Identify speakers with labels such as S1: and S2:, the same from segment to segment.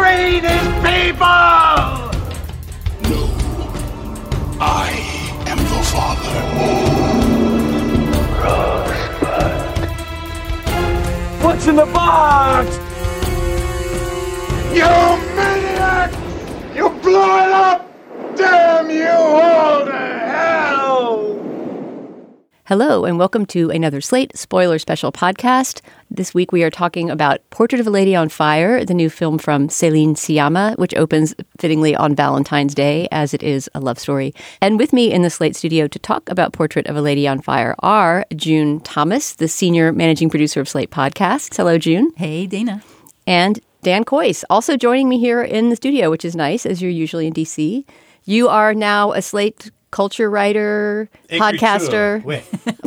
S1: free these people!
S2: No. I am the father.
S1: What's in the box? You maniac! You blew it up! Damn you all to hell!
S3: Hello, and welcome to another Slate Spoiler Special podcast. This week we are talking about Portrait of a Lady on Fire, the new film from Céline Sciamma, which opens fittingly on Valentine's Day, as it is a love story. And with me in the Slate studio to talk about Portrait of a Lady on Fire are June Thomas, the senior managing producer of Slate Podcasts. Hello, June.
S4: Hey, Dana.
S3: And Dan Coyce, also joining me here in the studio, which is nice, as you're usually in D.C. You are now a Slate culture writer, podcaster.
S5: Oui.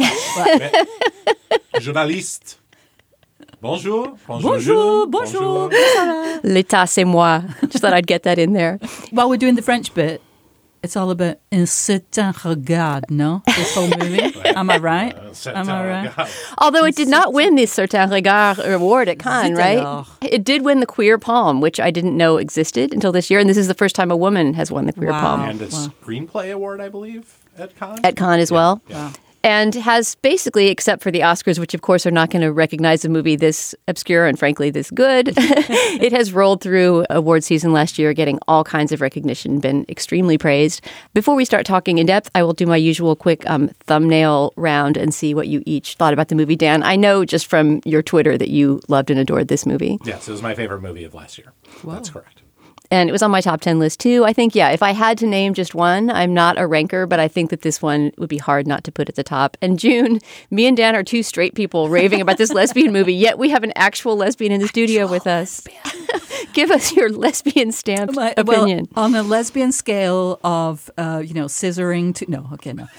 S5: Journaliste. Bonjour.
S4: Bonjour.
S3: L'état, c'est moi. Just thought I'd get that in there.
S4: While we're doing the French bit, it's all about un certain regard, no? This whole movie. Am I right? Am I right?
S3: Although it did not win the Certain Regard award at Cannes, right? It did win the Queer Palm, which I didn't know existed until this year. And this is the first time a woman has won the Queer Palm.
S5: And a screenplay award, I believe, at Cannes.
S3: At Cannes as well.
S5: Yeah.
S4: Wow.
S3: And has basically, except for the Oscars, which of course are not going to recognize a movie this obscure and frankly this good, it has rolled through award season last year, getting all kinds of recognition, been extremely praised. Before we start talking in depth, I will do my usual quick thumbnail round and see what you each thought about the movie. Dan, I know just from your Twitter that you loved and adored this movie.
S5: Yes, it was my favorite movie of last year. Whoa. That's correct.
S3: And it was on my top 10 list, too. I think, if I had to name just one, I'm not a ranker, but I think that this one would be hard not to put at the top. And June, me and Dan are two straight people raving about this lesbian movie, yet we have an actual lesbian in the studio with us. Give us your lesbian stamped opinion.
S4: Well, on a lesbian scale of, scissoring to... No, okay, no.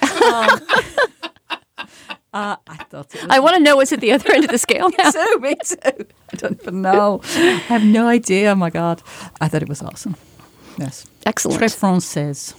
S4: I thought it was...
S3: I want to know what's at the other end of the scale now.
S4: Me too. I don't even know. I have no idea. Oh, my God. I thought it was awesome. Yes.
S3: Excellent.
S4: Très française.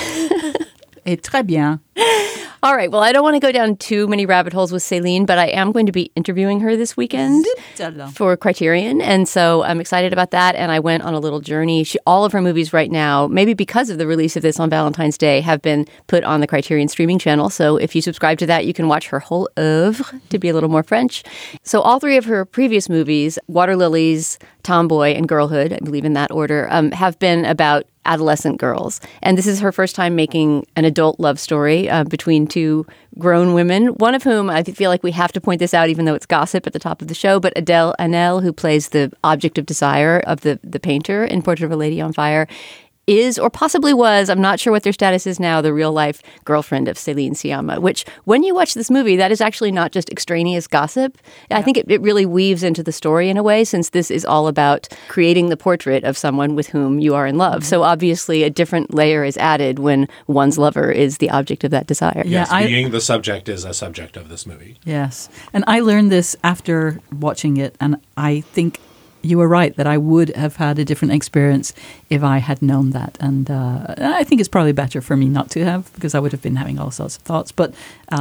S4: Et très bien.
S3: All right. Well, I don't want to go down too many rabbit holes with Céline, but I am going to be interviewing her this weekend for Criterion. And so I'm excited about that. And I went on a little journey. All of her movies right now, maybe because of the release of this on Valentine's Day, have been put on the Criterion streaming channel. So if you subscribe to that, you can watch her whole oeuvre, to be a little more French. So all three of her previous movies, Water Lilies, Tomboy, and Girlhood, I believe in that order, have been about adolescent girls. And this is her first time making an adult love story between two grown women, one of whom I feel like we have to point this out, even though it's gossip at the top of the show, but Adèle Haenel, who plays the object of desire of the painter in Portrait of a Lady on Fire, is, or possibly was, I'm not sure what their status is now, the real-life girlfriend of Céline Sciamma, which, when you watch this movie, that is actually not just extraneous gossip. Yeah. I think it really weaves into the story in a way, since this is all about creating the portrait of someone with whom you are in love. Mm-hmm. So obviously a different layer is added when one's lover is the object of that desire.
S5: Yes, being the subject is a subject of this movie.
S4: Yes. And I learned this after watching it, and I think you were right that I would have had a different experience if I had known that. And I think it's probably better for me not to have, because I would have been having all sorts of thoughts. But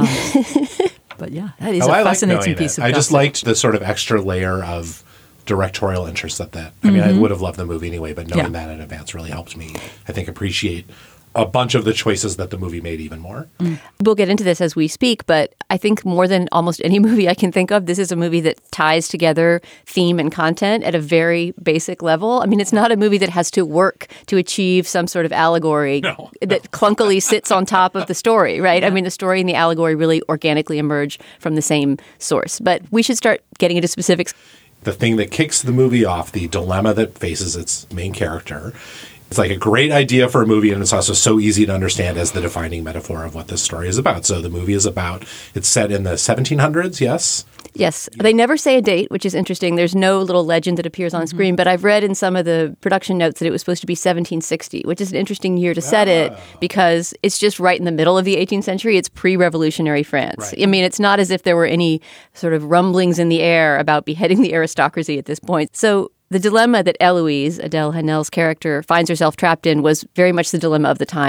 S4: yeah, that is a fascinating piece of gossip.
S5: I just liked the sort of extra layer of directorial interest that. I mean, I would have loved the movie anyway, but knowing that in advance really helped me, I think, appreciate a bunch of the choices that the movie made even more.
S3: We'll get into this as we speak, but I think more than almost any movie I can think of, this is a movie that ties together theme and content at a very basic level. I mean, it's not a movie that has to work to achieve some sort of allegory that clunkily sits on top of the story, right? Yeah. I mean, the story and the allegory really organically emerge from the same source. But we should start getting into specifics.
S5: The thing that kicks the movie off, the dilemma that faces its main character, it's like a great idea for a movie, and it's also so easy to understand as the defining metaphor of what this story is about. So the movie is about, it's set in the 1700s, yes?
S3: Yes. They never say a date, which is interesting. There's no little legend that appears on screen, but I've read in some of the production notes that it was supposed to be 1760, which is an interesting year to set it because it's just right in the middle of the 18th century. It's pre-revolutionary France. Right. I mean, it's not as if there were any sort of rumblings in the air about beheading the aristocracy at this point. So the dilemma that Eloise, Adèle Haenel's character, finds herself trapped in was very much the dilemma of the time and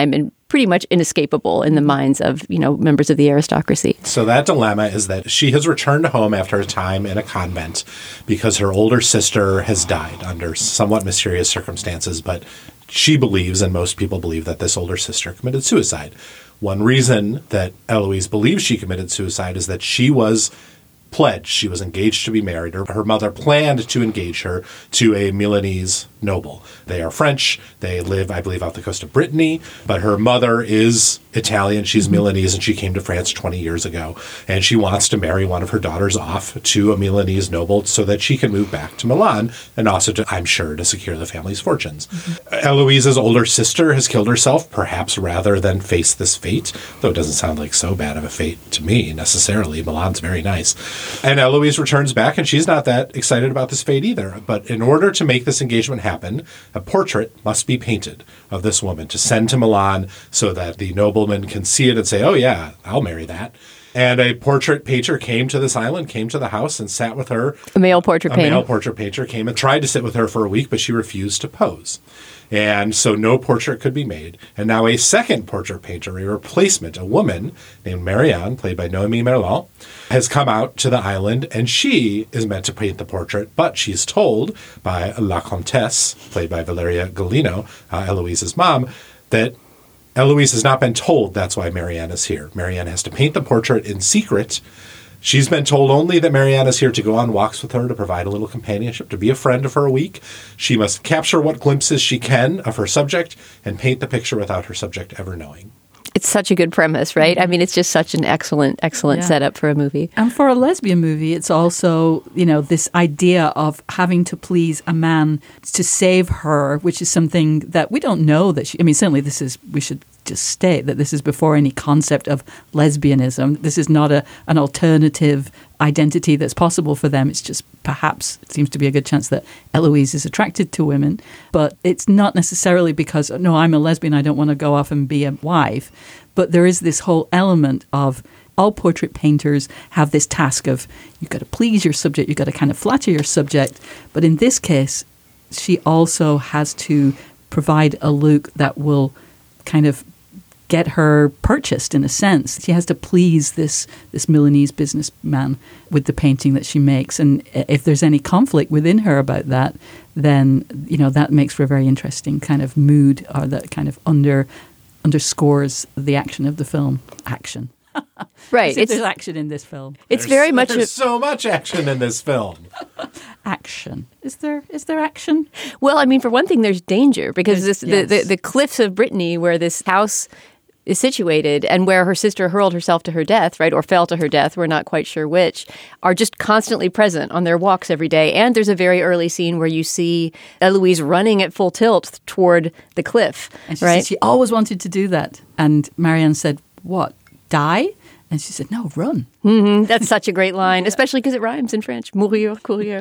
S3: pretty much inescapable in the minds of, members of the aristocracy.
S5: So that dilemma is that she has returned home after a time in a convent because her older sister has died under somewhat mysterious circumstances, but she believes, and most people believe, that this older sister committed suicide. One reason that Eloise believes she committed suicide is that she was pledged. She was engaged to be married. Her mother planned to engage her to a Milanese noble. They are French. They live, I believe, off the coast of Brittany. But her mother is Italian. She's Milanese, and she came to France 20 years ago. And she wants to marry one of her daughters off to a Milanese noble so that she can move back to Milan and also, I'm sure, to secure the family's fortunes. Eloise's older sister has killed herself, perhaps rather than face this fate, though it doesn't sound like so bad of a fate to me, necessarily. Milan's very nice. And Eloise returns back, and she's not that excited about this fate either. But in order to make this engagement happen, a portrait must be painted of this woman to send to Milan so that the nobleman can see it and say, oh, yeah, I'll marry that. And a portrait painter came to this island, came to the house and sat with her.
S3: A male portrait painter.
S5: A male portrait painter came and tried to sit with her for a week, but she refused to pose. And so no portrait could be made. And now a second portrait painter, a replacement, a woman named Marianne, played by Noémie Merlant, has come out to the island, and she is meant to paint the portrait, but she's told by La Comtesse, played by Valeria Golino, Eloise's mom, that Eloise has not been told that's why Marianne is here. Marianne has to paint the portrait in secret. She's been told only that Marianne is here to go on walks with her, to provide a little companionship, to be a friend for a week. She must capture what glimpses she can of her subject and paint the picture without her subject ever knowing.
S3: It's such a good premise, right? I mean, it's just such an excellent setup for a movie.
S4: And for a lesbian movie, it's also, this idea of having to please a man to save her, which is something that we don't know that certainly we should just state that this is before any concept of lesbianism. This is not an alternative identity that's possible for them. It's just perhaps it seems to be a good chance that Eloise is attracted to women, but it's not necessarily because, no, I'm a lesbian, I don't want to go off and be a wife. But there is this whole element of all portrait painters have this task of you've got to please your subject, you've got to kind of flatter your subject. But in this case, she also has to provide a look that will kind of get her purchased in a sense. She has to please this Milanese businessman with the painting that she makes. And if there's any conflict within her about that, then, that makes for a very interesting kind of mood, or that kind of underscores the action of the film. Action.
S3: Right.
S4: There's action in this film.
S5: There's so much action in this film.
S4: Action. Is there action?
S3: Well, I mean, for one thing, there's danger because the cliffs of Brittany where this house is situated and where her sister hurled herself to her death, right, or fell to her death, we're not quite sure which, are just constantly present on their walks every day. And there's a very early scene where you see Eloise running at full tilt toward the cliff,
S4: and she
S3: right?
S4: said she always wanted to do that. And Marianne said, what, die? And she said, no, run.
S3: Mm-hmm. That's such a great line, especially because it rhymes in French. Mourir, courir.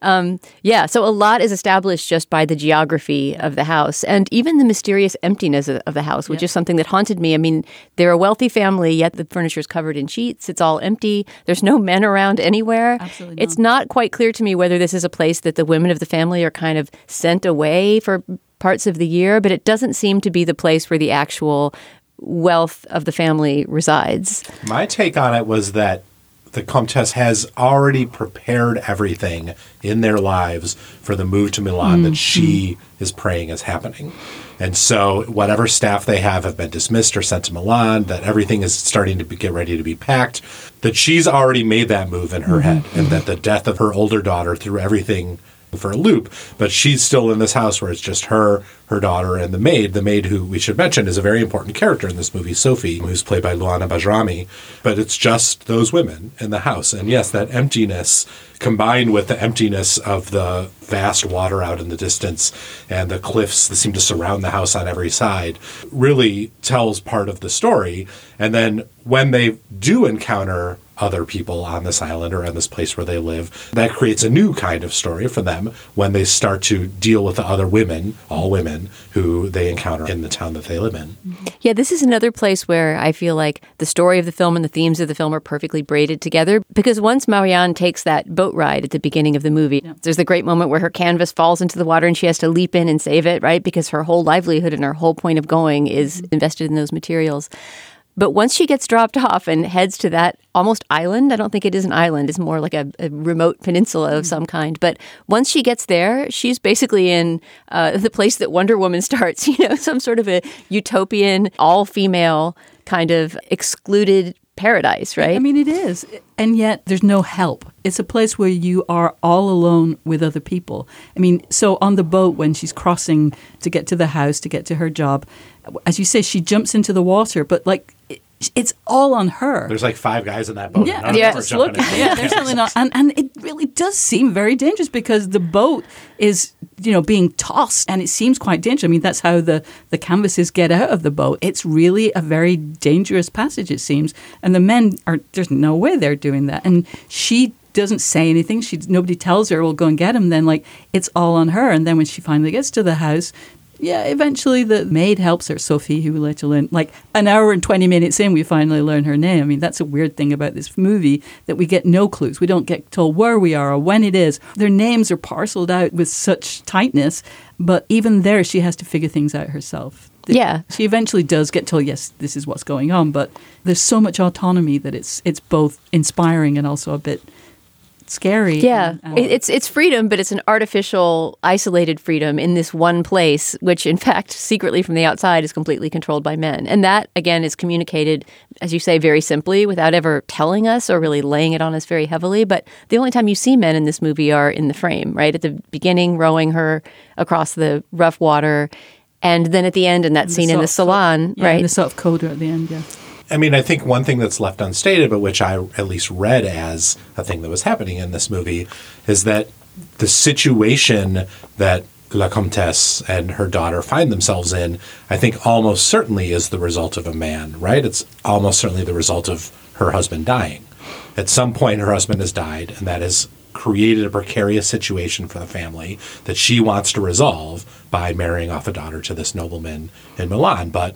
S3: So a lot is established just by the geography of the house and even the mysterious emptiness of the house, which is something that haunted me. I mean, they're a wealthy family, yet the furniture is covered in sheets. It's all empty. There's no men around anywhere.
S4: Absolutely not.
S3: It's not quite clear to me whether this is a place that the women of the family are kind of sent away for parts of the year, but it doesn't seem to be the place where the actual wealth of the family resides.
S5: My take on it was that the Comtesse has already prepared everything in their lives for the move to Milan that she is praying is happening. And so whatever staff they have been dismissed or sent to Milan, that everything is starting to get ready to be packed, that she's already made that move in her head, and that the death of her older daughter threw everything for a loop, but she's still in this house where it's just her daughter, and the maid who we should mention is a very important character in this movie, Sophie, who's played by Luana Bajrami, but it's just those women in the house. And yes, that emptiness combined with the emptiness of the vast water out in the distance and the cliffs that seem to surround the house on every side really tells part of the story. And then when they do encounter other people on this island or on this place where they live. That creates a new kind of story for them when they start to deal with the other women, all women, who they encounter in the town that they live in.
S3: Yeah, this is another place where I feel like the story of the film and the themes of the film are perfectly braided together, because once Marianne takes that boat ride at the beginning of the movie, there's the great moment where her canvas falls into the water and she has to leap in and save it, right? Because her whole livelihood and her whole point of going is invested in those materials. But once she gets dropped off and heads to that almost island, I don't think it is an island, it's more like a remote peninsula of some kind. But once she gets there, she's basically in the place that Wonder Woman starts, some sort of a utopian, all-female kind of excluded paradise, right?
S4: I mean, it is. And yet there's no help. It's a place where you are all alone with other people. I mean, so on the boat when she's crossing to get to the house, to get to her job, as you say, she jumps into the water, but it's all on her.
S5: There's like 5 guys in that boat.
S4: Yeah,
S5: just look.
S4: Yeah, there's certainly not. And it really does seem very dangerous because the boat is, being tossed and it seems quite dangerous. I mean, that's how the canvases get out of the boat. It's really a very dangerous passage, it seems. And the men there's no way they're doing that. And she doesn't say anything. Nobody tells her, we'll go and get him. Then it's all on her. And then when she finally gets to the house, eventually the maid helps her, Sophie, who we later learn, an hour and 20 minutes in, we finally learn her name. I mean, that's a weird thing about this movie, that we get no clues. We don't get told where we are or when it is. Their names are parceled out with such tightness, but even there, she has to figure things out herself.
S3: Yeah.
S4: She eventually does get told, yes, this is what's going on, but there's so much autonomy that it's both inspiring and also a bit scary.
S3: Yeah, it's freedom, but it's an artificial, isolated freedom in this one place, which in fact, secretly from the outside is completely controlled by men. And that, again, is communicated, as you say, very simply without ever telling us or really laying it on us very heavily. But the only time you see men in this movie are in the frame, right? At the beginning, rowing her across the rough water. And then at the end, in that scene in the salon, right?
S4: And the sort of coda at the end, yeah.
S5: I mean, I think one thing that's left unstated, but which I at least read as a thing that was happening in this movie, is that the situation that La Comtesse and her daughter find themselves in, I think almost certainly is the result of a man, right? It's almost certainly the result of her husband dying. At some point, her husband has died, and that has created a precarious situation for the family that she wants to resolve by marrying off a daughter to this nobleman in Milan. But,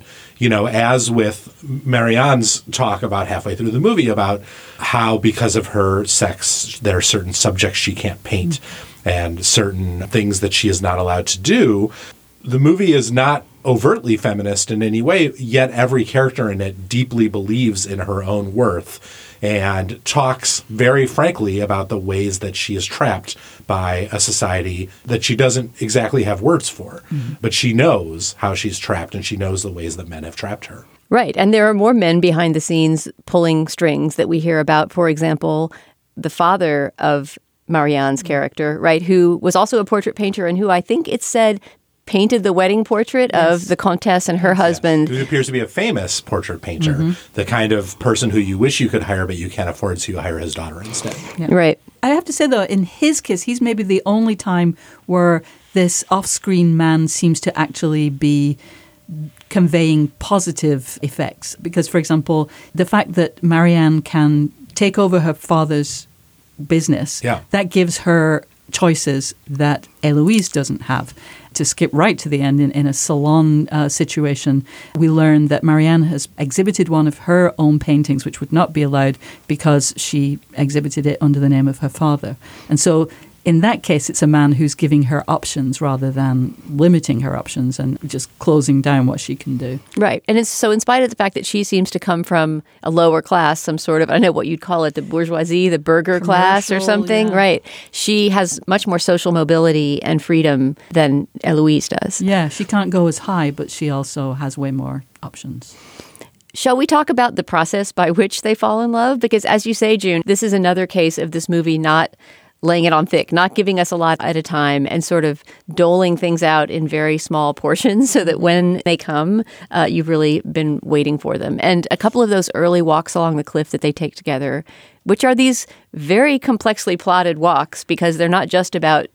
S5: as with Marianne's talk about halfway through the movie about how because of her sex, there are certain subjects she can't paint and certain things that she is not allowed to do, the movie is not overtly feminist in any way, yet every character in it deeply believes in her own worth and talks very frankly about the ways that she is trapped by a society that she doesn't exactly have words for. Mm-hmm. But she knows how she's trapped, and she knows the ways that men have trapped her.
S3: Right. And there are more men behind the scenes pulling strings that we hear about. For example, the father of Marianne's character, right, who was also a portrait painter and who I think it said painted the wedding portrait of the Comtesse and her husband.
S5: Who appears to be a famous portrait painter, the kind of person who you wish you could hire, but you can't afford, so you hire his daughter instead.
S3: Yeah. Right.
S4: I have to say, though, in his case, he's maybe the only time where this off-screen man seems to actually be conveying positive effects. Because, for example, the fact that Marianne can take over her father's business, that gives her choices that Eloise doesn't have. To skip right to the end, in a salon situation, we learn that Marianne has exhibited one of her own paintings, which would not be allowed because she exhibited it under the name of her father. And so in that case, it's a man who's giving her options rather than limiting her options and just closing down what she can do.
S3: Right. And it's so in spite of the fact that she seems to come from a lower class, some sort of, I don't know what you'd call it, the bourgeoisie, the burger class or something, right? She has much more social mobility and freedom than Eloise does.
S4: Yeah, she can't go as high, but she also has way more options.
S3: Shall we talk about the process by which they fall in love? Because as you say, June, this is another case of this movie not laying it on thick, not giving us a lot at a time and sort of doling things out in very small portions so that when they come, you've really been waiting for them. And a couple of those early walks along the cliff that they take together, which are these very complexly plotted walks because they're not just about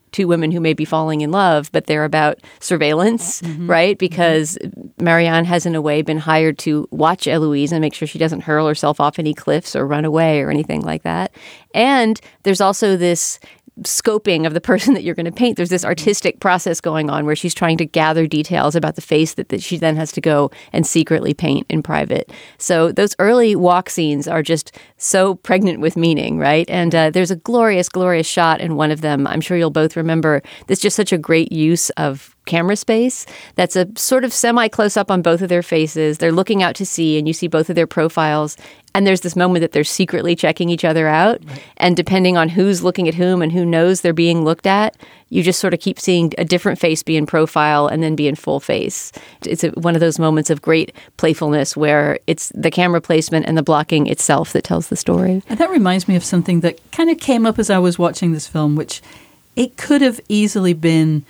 S3: two women who may be falling in love, but they're about surveillance, right? Because Marianne has in a way been hired to watch Eloise and make sure she doesn't hurl herself off any cliffs or run away or anything like that. And there's also this scoping of the person that you're going to paint. There's this artistic process going on where she's trying to gather details about the face that she then has to go and secretly paint in private. So those early walk scenes are just so pregnant with meaning, right? And there's a glorious, glorious shot in one of them. I'm sure you'll both remember. There's just such a great use of camera space. That's a sort of semi-close up on both of their faces. They're looking out to sea and you see both of their profiles. And there's this moment that they're secretly checking each other out. Right. And depending on who's looking at whom and who knows they're being looked at, you just sort of keep seeing a different face be in profile and then be in full face. It's one of those moments of great playfulness where it's the camera placement and the blocking itself that tells the story.
S4: And that reminds me of something that kind of came up as I was watching this film, which it could have easily been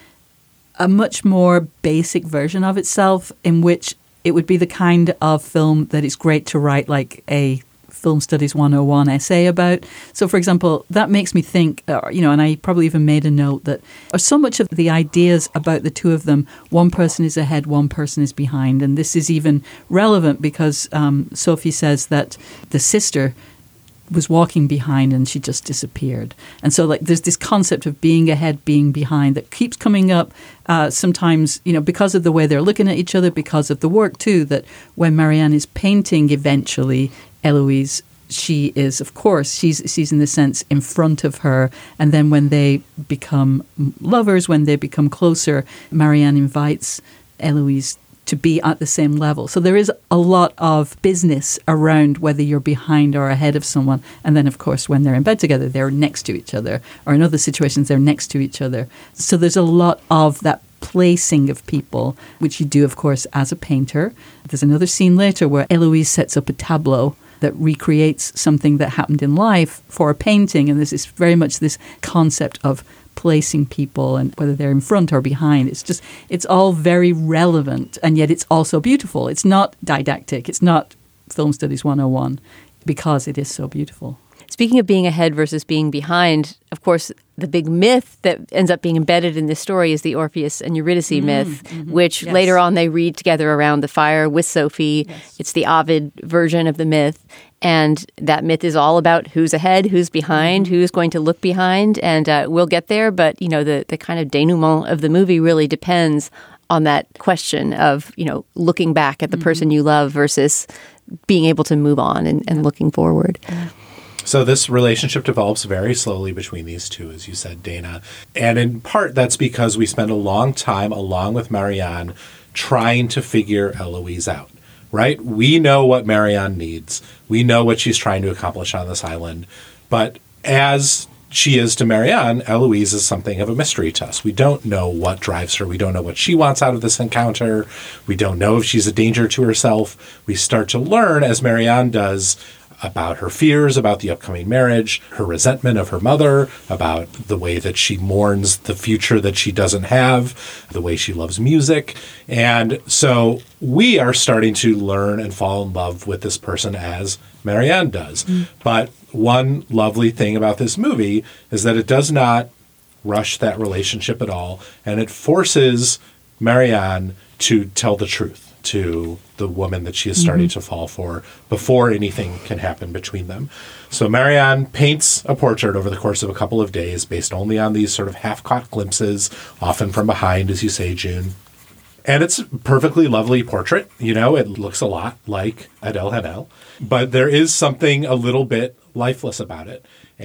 S4: a much more basic version of itself, in which it would be the kind of film that it's great to write like a Film Studies 101 essay about. So, for example, that makes me think, and I probably even made a note that so much of the ideas about the two of them, one person is ahead, one person is behind. And this is even relevant because Sophie says that the sister was walking behind and she just disappeared. And so there's this concept of being ahead, being behind that keeps coming up sometimes, because of the way they're looking at each other, because of the work too, that when Marianne is painting eventually Eloise, she is, of course, she's in the sense in front of her. And then when they become lovers, when they become closer, Marianne invites Eloise to be at the same level. So there is a lot of business around whether you're behind or ahead of someone. And then, of course, when they're in bed together, they're next to each other. Or in other situations, they're next to each other. So there's a lot of that placing of people, which you do, of course, as a painter. There's another scene later where Eloise sets up a tableau that recreates something that happened in life for a painting. And this is very much this concept of placing people and whether they're in front or behind. It's all very relevant, and yet it's also beautiful. It's not didactic. It's not Film Studies 101 because it is so beautiful.
S3: Speaking of being ahead versus being behind, of course, the big myth that ends up being embedded in this story is the Orpheus and Eurydice myth, which later on they read together around the fire with Sophie. Yes. It's the Ovid version of the myth. And that myth is all about who's ahead, who's behind, who's going to look behind. And we'll get there. But, the kind of denouement of the movie really depends on that question of, looking back at the person you love versus being able to move on and looking forward. Yeah.
S5: So this relationship develops very slowly between these two, as you said, Dana. And in part, that's because we spend a long time, along with Marianne, trying to figure Eloise out, right? We know what Marianne needs. We know what she's trying to accomplish on this island. But as she is to Marianne, Eloise is something of a mystery to us. We don't know what drives her. We don't know what she wants out of this encounter. We don't know if she's a danger to herself. We start to learn, as Marianne does, about her fears, about the upcoming marriage, her resentment of her mother, about the way that she mourns the future that she doesn't have, the way she loves music. And so we are starting to learn and fall in love with this person as Marianne does. But one lovely thing about this movie is that it does not rush that relationship at all, and it forces Marianne to tell the truth to the woman that she is starting to fall for before anything can happen between them. So Marianne paints a portrait over the course of a couple of days based only on these sort of half-caught glimpses, often from behind, as you say, June. And it's a perfectly lovely portrait. It looks a lot like Adèle Haenel, but there is something a little bit lifeless about it.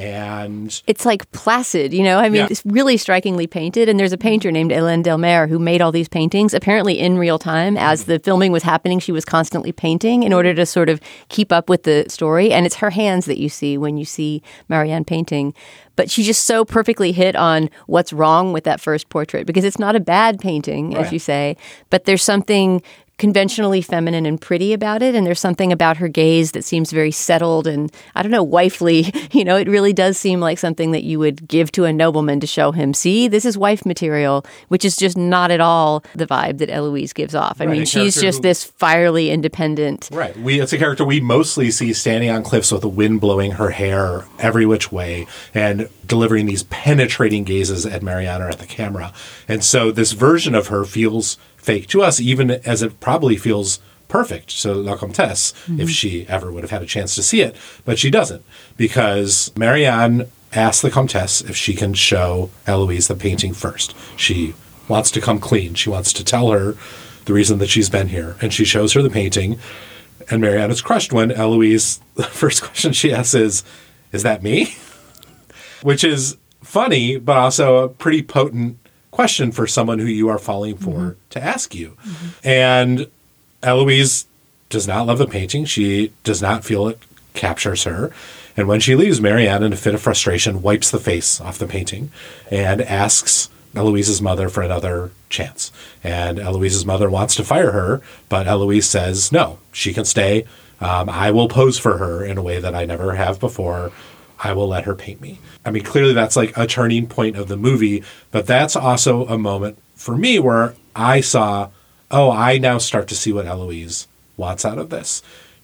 S5: And
S3: it's like placid, It's really strikingly painted. And there's a painter named Hélène Delmer who made all these paintings, apparently in real time. As the filming was happening, she was constantly painting in order to sort of keep up with the story. And it's her hands that you see when you see Marianne painting. But she just so perfectly hit on what's wrong with that first portrait, because it's not a bad painting, as you say, but there's something conventionally feminine and pretty about it. And there's something about her gaze that seems very settled and, I don't know, wifely. It really does seem like something that you would give to a nobleman to show him, see, this is wife material, which is just not at all the vibe that Eloise gives off. I mean, she's just this fierily independent.
S5: Right. It's a character we mostly see standing on cliffs with the wind blowing her hair every which way and delivering these penetrating gazes at Marianne or at the camera. And so this version of her feels fake to us, even as it probably feels perfect to La Comtesse if she ever would have had a chance to see it. But she doesn't, because Marianne asks the Comtesse if she can show Eloise the painting first. She wants to come clean. She wants to tell her the reason that she's been here. And she shows her the painting, and Marianne is crushed when Eloise, the first question she asks is that me? Which is funny, but also a pretty potent question for someone who you are falling for to ask you. And Eloise does not love the painting. She does not feel it captures her. And when she leaves, Marianne, in a fit of frustration, wipes the face off the painting and asks Eloise's mother for another chance. And Eloise's mother wants to fire her, but Eloise says, no, she can stay. I will pose for her in a way that I never have before. I will let her paint me. I mean, clearly that's like a turning point of the movie, but that's also a moment for me where I saw, I now start to see what Eloise wants out of this.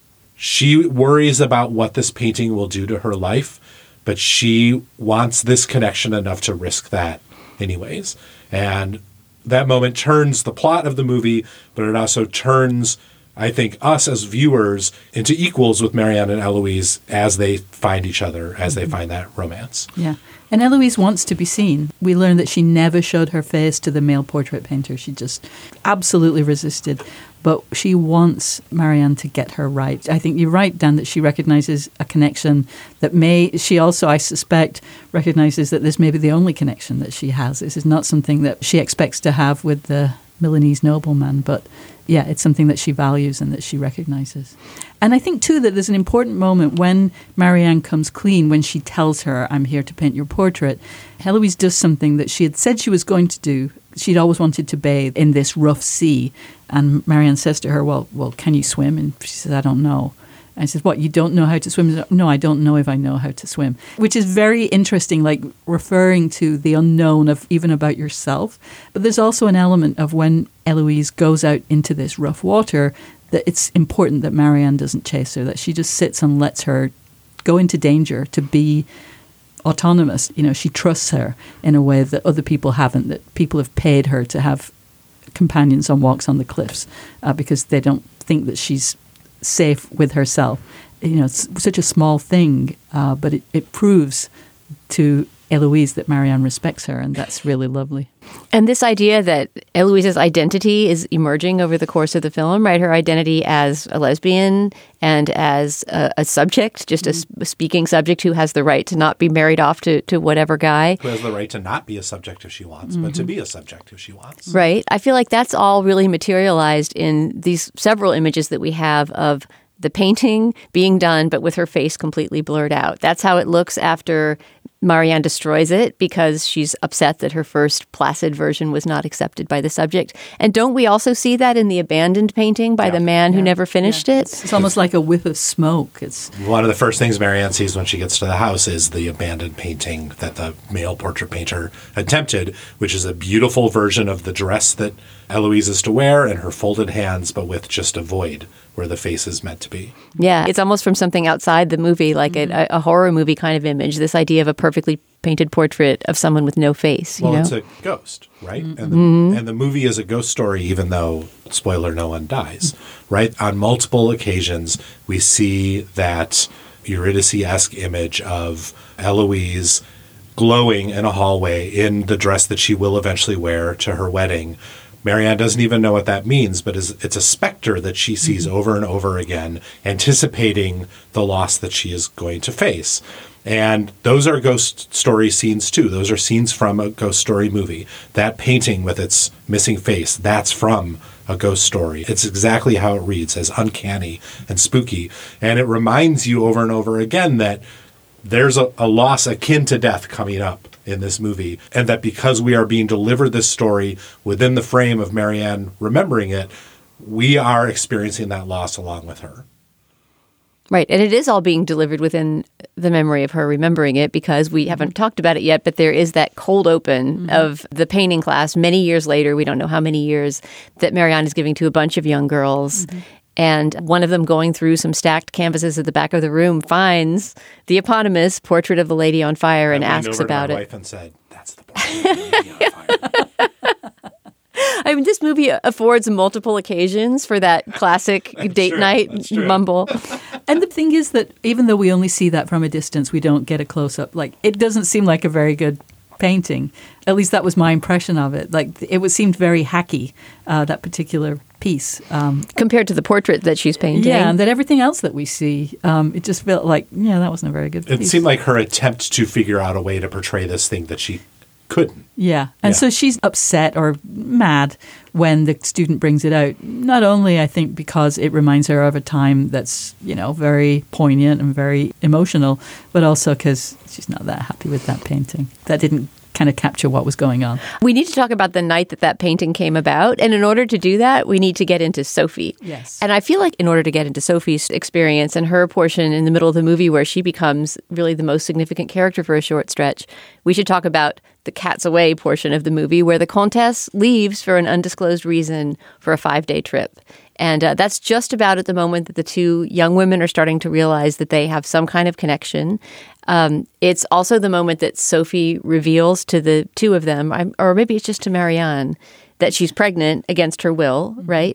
S5: She worries about what this painting will do to her life, but she wants this connection enough to risk that anyways. And that moment turns the plot of the movie, but it also turns, I think, us as viewers into equals with Marianne and Eloise as they find each other, as they find that romance.
S4: Yeah. And Eloise wants to be seen. We learn that she never showed her face to the male portrait painter. She just absolutely resisted. But she wants Marianne to get her right. I think you're right, Dan, that she recognizes a connection that she also, I suspect, recognizes that this may be the only connection that she has. This is not something that she expects to have with the Milanese nobleman, but yeah, it's something that she values and that she recognizes. And I think, too, that there's an important moment when Marianne comes clean, when she tells her, I'm here to paint your portrait. Eloise does something that she had said she was going to do. She'd always wanted to bathe in this rough sea. And Marianne says to her, well, can you swim? And she says, I don't know. And she says, what, you don't know how to swim? No, I don't know if I know how to swim. Which is very interesting, like referring to the unknown of even about yourself. But there's also an element of when Eloise goes out into this rough water, that it's important that Marianne doesn't chase her, that she just sits and lets her go into danger to be autonomous. She trusts her in a way that other people haven't, that people have paid her to have companions on walks on the cliffs because they don't think that she's safe with herself. It's such a small thing, but it proves to Eloise that Marianne respects her, and that's really lovely.
S3: And this idea that Eloise's identity is emerging over the course of the film, right? Her identity as a lesbian and as a subject, just a speaking subject who has the right to not be married off to whatever guy.
S5: Who has the right to not be a subject if she wants, but to be a subject if she wants.
S3: Right. I feel like that's all really materialized in these several images that we have of the painting being done, but with her face completely blurred out. That's how it looks after Marianne destroys it, because she's upset that her first placid version was not accepted by the subject. And don't we also see that in the abandoned painting by the man who never finished it?
S4: It's almost like a whiff of smoke. It's
S5: one of the first things Marianne sees when she gets to the house is the abandoned painting that the male portrait painter attempted, which is a beautiful version of the dress that Eloise is to wear and her folded hands, but with just a void where the face is meant to be.
S3: Yeah, it's almost from something outside the movie, like a horror movie kind of image, this idea of a perfectly painted portrait of someone with no face.
S5: Well, it's a ghost, right? And the movie is a ghost story, even though, spoiler, no one dies, right? On multiple occasions, we see that Eurydice-esque image of Eloise glowing in a hallway in the dress that she will eventually wear to her wedding. Marianne doesn't even know what that means, but it's a specter that she sees over and over again, anticipating the loss that she is going to face. And those are ghost story scenes too. Those are scenes from a ghost story movie. That painting with its missing face, that's from a ghost story. It's exactly how it reads, as uncanny and spooky. And it reminds you over and over again that there's a loss akin to death coming up in this movie, and that because we are being delivered this story within the frame of Marianne remembering it, we are experiencing that loss along with her.
S3: Right. And it is all being delivered within the memory of her remembering it, because we haven't talked about it yet, but there is that cold open of the painting class many years later, we don't know how many years, that Marianne is giving to a bunch of young girls. And one of them, going through some stacked canvases at the back of the room, finds the eponymous Portrait of the Lady on Fire and asks about it.
S5: I went over to my wife and said, "That's the Portrait of the Lady on Fire."
S3: I mean, this movie affords multiple occasions for that classic date night mumble.
S4: And the thing is that even though we only see that from a distance, we don't get a close-up. Like, it doesn't seem like a very good painting. At least that was my impression of it. Like, seemed very hacky, that particular piece.
S3: Compared to the portrait that she's painting.
S4: Yeah, and that everything else that we see, it just felt like, that wasn't a very good piece.
S5: It seemed like her attempt to figure out a way to portray this thing that she couldn't.
S4: Yeah. And so she's upset or mad when the student brings it out. Not only, I think, because it reminds her of a time that's, very poignant and very emotional, but also because she's not that happy with that painting. That didn't kind of capture what was going on.
S3: We need to talk about the night that painting came about. And in order to do that, we need to get into Sophie.
S4: Yes.
S3: And I feel like in order to get into Sophie's experience and her portion in the middle of the movie where she becomes really the most significant character for a short stretch, we should talk about the Cat's Away portion of the movie where the Comtesse leaves for an undisclosed reason for a 5-day trip. And that's just about at the moment that the two young women are starting to realize that they have some kind of connection. It's also the moment that Sophie reveals to the two of them, or maybe it's just to Marianne, that she's pregnant against her will, right?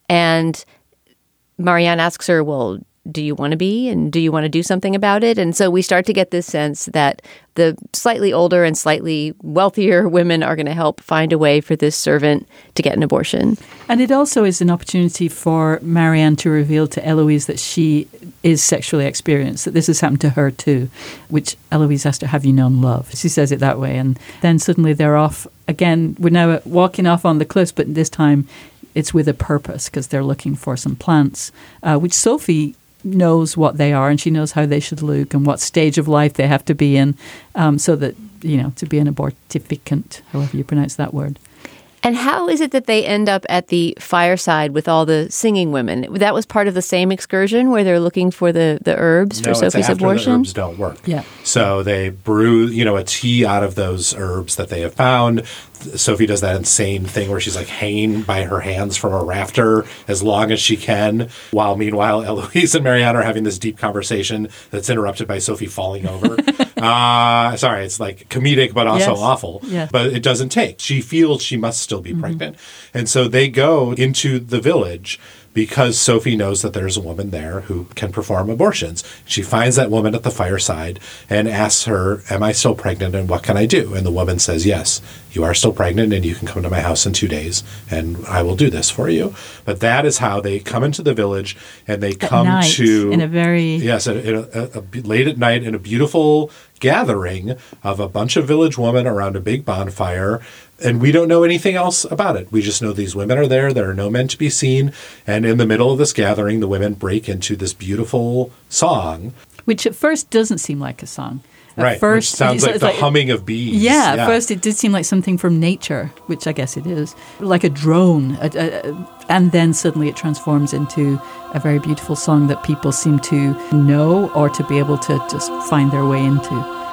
S3: And Marianne asks her, well, do you want to be, and do you want to do something about it? And so we start to get this sense that the slightly older and slightly wealthier women are going to help find a way for this servant to get an abortion.
S4: And it also is an opportunity for Marianne to reveal to Eloise that she is sexually experienced, that this has happened to her too, which Eloise has to have you known love. She says it that way. And then suddenly they're off again. We're now walking off on the cliffs, but this time it's with a purpose because they're looking for some plants, which Sophie knows what they are, and she knows how they should look and what stage of life they have to be in, so that, to be an abortificant, however you pronounce that word.
S3: And how is it that they end up at the fireside with all the singing women? That was part of the same excursion where they're looking for the herbs for Sophie's abortion?
S5: The herbs don't work.
S4: Yeah.
S5: So they brew, a tea out of those herbs that they have found. Sophie does that insane thing where she's like hanging by her hands from a rafter as long as she can, while meanwhile Eloise and Marianne are having this deep conversation that's interrupted by Sophie falling over. Sorry, it's like comedic but also awful.
S4: Yes.
S5: But it doesn't take. She feels she must still be pregnant. And so they go into the village because Sophie knows that there's a woman there who can perform abortions. She finds that woman at the fireside and asks her, am I still pregnant and what can I do? And the woman says, yes, you are still pregnant and you can come to my house in 2 days and I will do this for you. But that is how they come into the village, and they come
S4: night,
S5: to...
S4: in a very...
S5: Yes, late at night in a beautiful gathering of a bunch of village women around a big bonfire. And we don't know anything else about it. We just know these women are there. There are no men to be seen. And in the middle of this gathering, the women break into this beautiful song.
S4: Which at first doesn't seem like a song.
S5: Right, which sounds like the humming of bees.
S4: Yeah, at first it did seem like something from nature, which I guess it is. Like a drone. And then suddenly it transforms into a very beautiful song that people seem to know or to be able to just find their way into.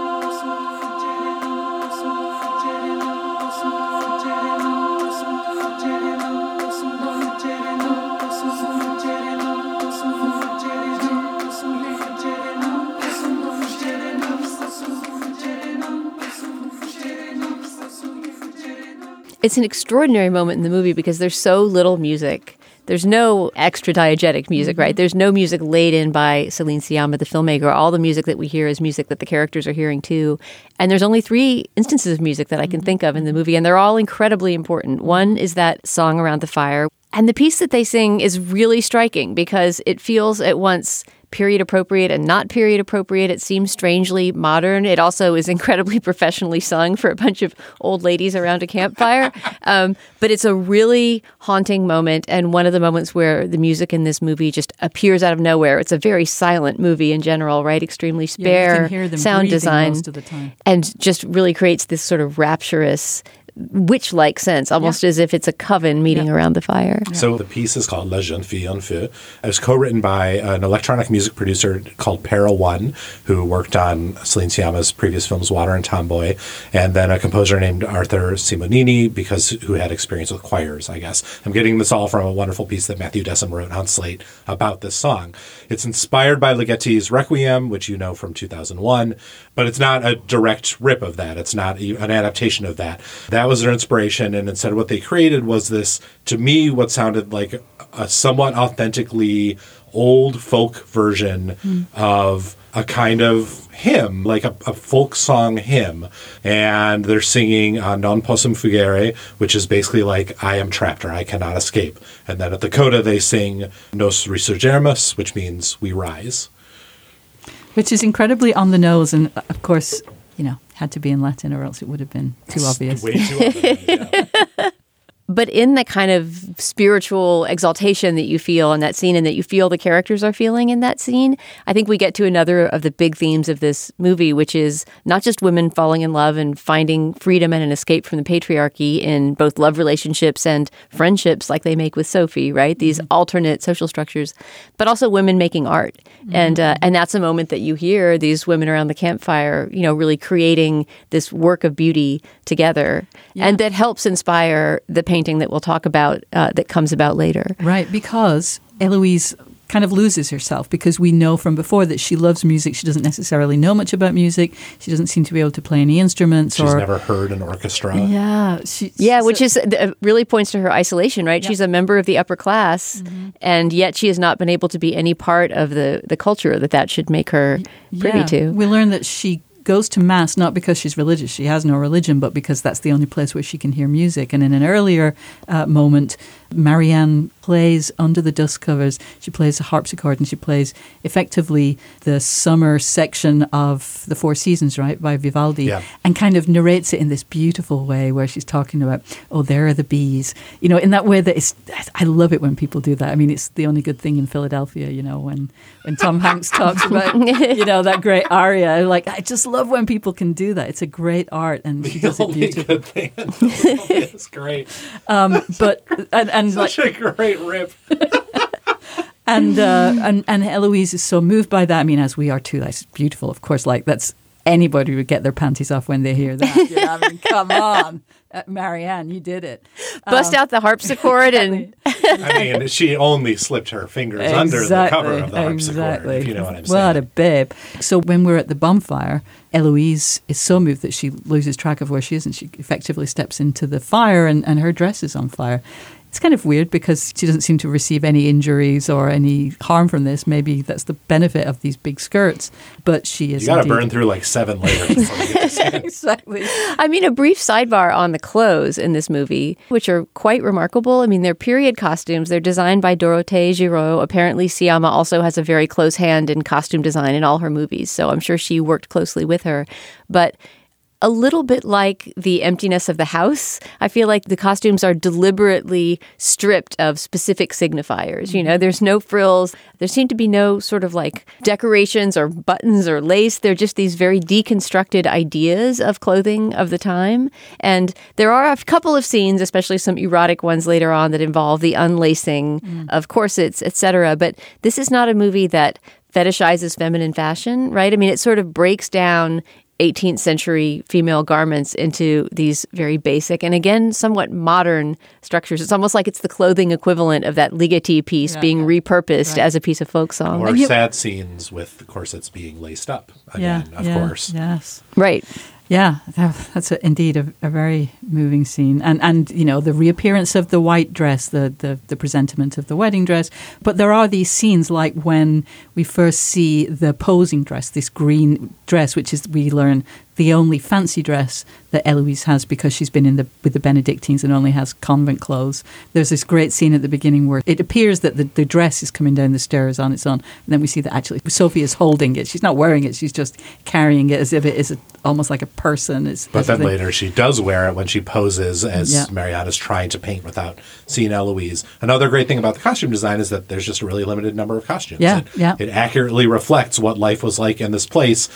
S3: It's an extraordinary moment in the movie because there's so little music. There's no extra diegetic music, right? There's no music laid in by Celine Sciamma, the filmmaker. All the music that we hear is music that the characters are hearing too. And there's only 3 instances of music that I can think of in the movie, and they're all incredibly important. One is that song around the fire. And the piece that they sing is really striking because it feels at once period appropriate and not period appropriate. It seems strangely modern. It also is incredibly professionally sung for a bunch of old ladies around a campfire. But it's a really haunting moment, and one of the moments where the music in this movie just appears out of nowhere. It's a very silent movie in general, right? Extremely spare
S4: you can hear them
S3: sound design,
S4: most of the time.
S3: and just really creates this sort of rapturous witch-like sense, almost as if it's a coven meeting around the fire.
S5: So the piece is called La Jeune Fille en Feu. It was co-written by an electronic music producer called Para One, who worked on Celine Sciamma's previous films Water and Tomboy, and then a composer named Arthur Simonini, who had experience with choirs, I guess. I'm getting this all from a wonderful piece that Matthew Dessem wrote on Slate about this song. It's inspired by Ligeti's Requiem, which you know from 2001, but it's not a direct rip of that. It's not an adaptation of that. That was their inspiration, and instead what they created was this, to me, what sounded like a somewhat authentically old folk version of a kind of hymn, like a folk song hymn. And they're singing Non Possum Fugere, which is basically like, I am trapped or I cannot escape. And then at the coda they sing Nos Resurgermus, which means we rise.
S4: Which is incredibly on the nose, and of course, had to be in Latin or else it would have been too obvious.
S5: Way too obvious, yeah.
S3: But in the kind of spiritual exaltation that you feel in that scene and that you feel the characters are feeling in that scene, I think we get to another of the big themes of this movie, which is not just women falling in love and finding freedom and an escape from the patriarchy in both love relationships and friendships like they make with Sophie, right? These alternate social structures, but also women making art. And that's a moment that you hear these women around the campfire, really creating this work of beauty together. Yeah. And that helps inspire the painting that we'll talk about that comes about later.
S4: Right, because Eloise kind of loses herself, because we know from before that she loves music. She doesn't necessarily know much about music. She doesn't seem to be able to play any instruments.
S5: She's never heard an orchestra.
S4: Yeah.
S3: Which really points to her isolation, right? Yeah. She's a member of the upper class, and yet she has not been able to be any part of the culture that should make her privy to.
S4: We learn that she goes to Mass not because she's religious. She has no religion, but because that's the only place where she can hear music. And in an earlier moment, Marianne plays Under the Dust Covers. She plays a harpsichord, and she plays effectively the summer section of The Four Seasons, right, by Vivaldi, and kind of narrates it in this beautiful way where she's talking about, oh, there are the bees. In that way that I love it when people do that. I mean, it's the only good thing in Philadelphia, when Tom Hanks talks about, that great aria. Like, I just love when people can do that. It's a great art, and she does it beautifully.
S5: Good thing. It's great.
S4: But and
S5: such a great rip.
S4: and Eloise is so moved by that. I mean, as we are too. That's beautiful, of course. Like, that's anybody would get their panties off when they hear that. I mean, come on, Marianne, you did it.
S3: Bust out the harpsichord and.
S5: I mean, she only slipped her fingers under the cover of the harpsichord, if you know what I'm saying.
S4: What a babe. So when we're at the bonfire, Eloise is so moved that she loses track of where she is, and she effectively steps into the fire, and her dress is on fire. It's kind of weird because she doesn't seem to receive any injuries or any harm from this. Maybe that's the benefit of these big skirts, but she is.
S5: You got to burn through like 7 layers before you get to skin.
S4: Exactly.
S3: I mean, a brief sidebar on the clothes in this movie, which are quite remarkable. I mean, they're period costumes. They're designed by Dorothée Giraud. Apparently, Sciamma also has a very close hand in costume design in all her movies, so I'm sure she worked closely with her. But a little bit like the emptiness of the house, I feel like the costumes are deliberately stripped of specific signifiers. There's no frills. There seem to be no sort of like decorations or buttons or lace. They're just these very deconstructed ideas of clothing of the time. And there are a couple of scenes, especially some erotic ones later on, that involve the unlacing of corsets, etc. But this is not a movie that fetishizes feminine fashion, right? I mean, it sort of breaks down 18th century female garments into these very basic and, again, somewhat modern structures. It's almost like it's the clothing equivalent of that Ligeti piece being repurposed as a piece of folk song.
S5: Or sad scenes with the corsets being laced up again, of course.
S4: Yes.
S3: Right.
S4: Yeah, that's indeed a very moving scene. And the reappearance of the white dress, the presentiment of the wedding dress. But there are these scenes like when we first see the posing dress, this green dress, which is, we learn, the only fancy dress that Eloise has because she's been with the Benedictines and only has convent clothes. There's this great scene at the beginning where it appears that the dress is coming down the stairs on its own. And then we see that actually Sophie is holding it. She's not wearing it. She's just carrying it as if it is almost like a person.
S5: But then later she does wear it when she poses as Marianne is trying to paint without seeing Eloise. Another great thing about the costume design is that there's just a really limited number of costumes.
S4: Yeah,
S5: It accurately reflects what life was like in this place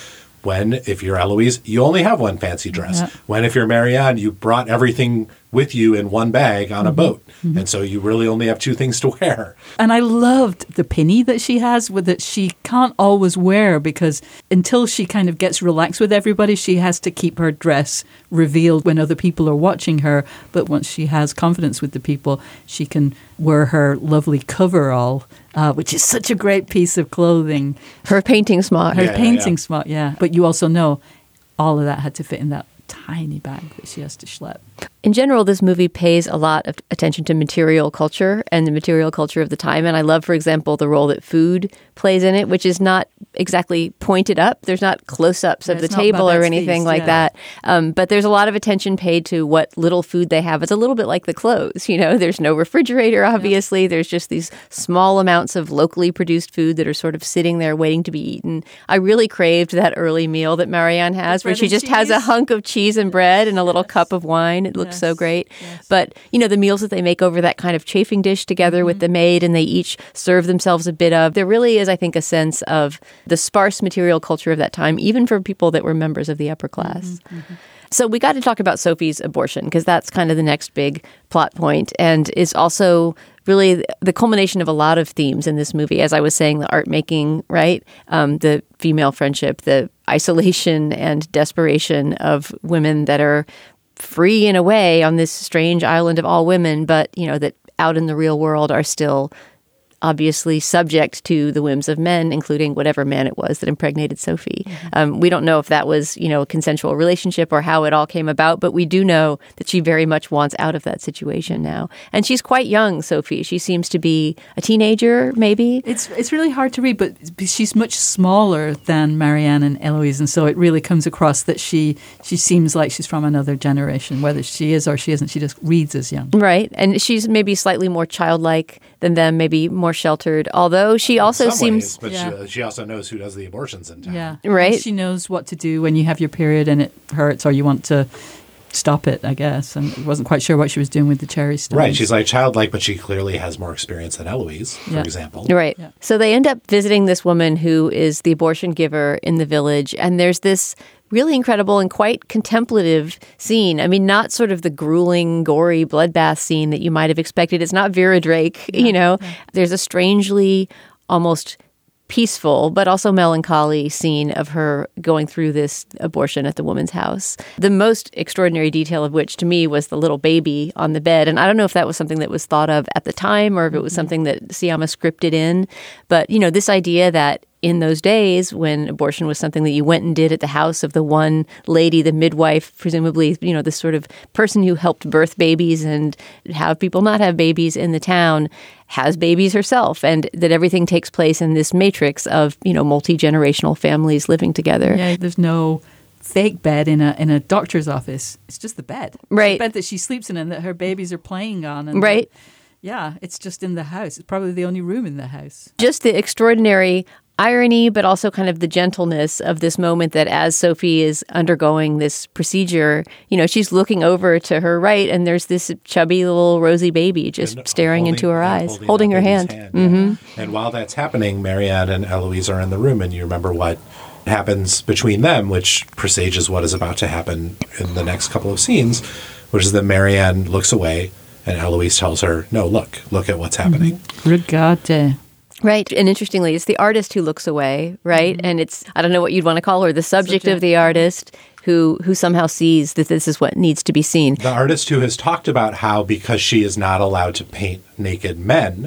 S5: When, if you're Eloise, you only have one fancy dress.
S4: Yeah.
S5: When, if you're Marianne, you brought everything with you in one bag on a boat. And so you really only have two things to wear.
S4: And I loved the pinny that she has with that she can't always wear because until she kind of gets relaxed with everybody, she has to keep her dress revealed when other people are watching her. But once she has confidence with the people, she can wear her lovely coverall, which is such a great piece of clothing.
S3: Her painting smock.
S4: Her
S5: Yeah,
S4: painting spot, yeah. But you also know all of that had to fit in that tiny bag that she has to schlep.
S3: In general, this movie pays a lot of attention to material culture and the material culture of the time. And I love, for example, the role that food plays in it, which is not exactly pointed up. There's not close-ups of the table or anything like that. But there's a lot of attention paid to what little food they have. It's a little bit like the clothes. You know, there's no refrigerator, obviously. Yeah. There's just these small amounts of locally produced food that are sort of sitting there waiting to be eaten. I really craved that early meal that Marianne has, where she just has a hunk of cheese and bread and a little cup of wine. It looks so great. Yes. But, you know, the meals that they make over that kind of chafing dish together with the maid, and they each serve themselves a bit of, there really is, I think, a sense of the sparse material culture of that time, even for people that were members of the upper class. So we got to talk about Sophie's abortion, because that's kind of the next big plot point, and is also really the culmination of a lot of themes in this movie. As I was saying, the art making, right? The female friendship, the isolation and desperation of women that are free in a way on this strange island of all women, but, you know, that out in the real world are still obviously subject to the whims of men, including whatever man it was that impregnated Sophie. We don't know if that was, you know, a consensual relationship or how it all came about, but we do know that she very much wants out of that situation now. And she's quite young, Sophie. She seems to be a teenager, maybe.
S4: It's really hard to read, but she's much smaller than Marianne and Eloise, and so it really comes across that she seems like she's from another generation. Whether she is or she isn't, she just reads as young.
S3: Right. And she's maybe slightly more childlike than them, maybe more sheltered, although she also seems...
S5: Ways, but she also knows who does the abortions in town.
S4: Yeah.
S3: Right.
S4: She knows what to do when you have your period and it hurts or you want to stop it, I guess. And wasn't quite sure what she was doing with the cherry stones.
S5: Right. She's like childlike, but she clearly has more experience than Eloise, for example.
S3: Right.
S4: Yeah.
S3: So they end up visiting this woman who is the abortion giver in the village, and there's this really incredible and quite contemplative scene. I mean, not sort of the grueling, gory bloodbath scene that you might have expected. It's not Vera Drake, you know. Yeah. There's a strangely almost peaceful but also melancholy scene of her going through this abortion at the woman's house. The most extraordinary detail of which to me was the little baby on the bed. And I don't know if that was something that was thought of at the time or if it was something that Syama scripted in. But, you know, this idea that in those days when abortion was something that you went and did at the house of the one lady, the midwife, presumably, you know, this sort of person who helped birth babies and have people not have babies in the town, has babies herself, and that everything takes place in this matrix of, you know, multi-generational families living together.
S4: Yeah, there's no fake bed in a doctor's office. It's just the bed.
S3: Right.
S4: It's the bed that she sleeps in and that her babies are playing on. And
S3: right.
S4: Yeah, it's just in the house. It's probably the only room in the house.
S3: Just the extraordinary irony, but also kind of the gentleness of this moment that as Sophie is undergoing this procedure, you know, she's looking over to her right and there's this chubby little rosy baby just staring into her eyes, holding her hand.
S5: And while that's happening, Marianne and Eloise are in the room, and you remember what happens between them, which presages what is about to happen in the next couple of scenes, which is that Marianne looks away and Eloise tells her, no, look at what's happening.
S4: Regardez.
S3: Right. And interestingly, it's the artist who looks away, right? And it's, I don't know what you'd want to call her, the subject of the artist who somehow sees that this is what needs to be seen.
S5: The artist who has talked about how because she is not allowed to paint naked men,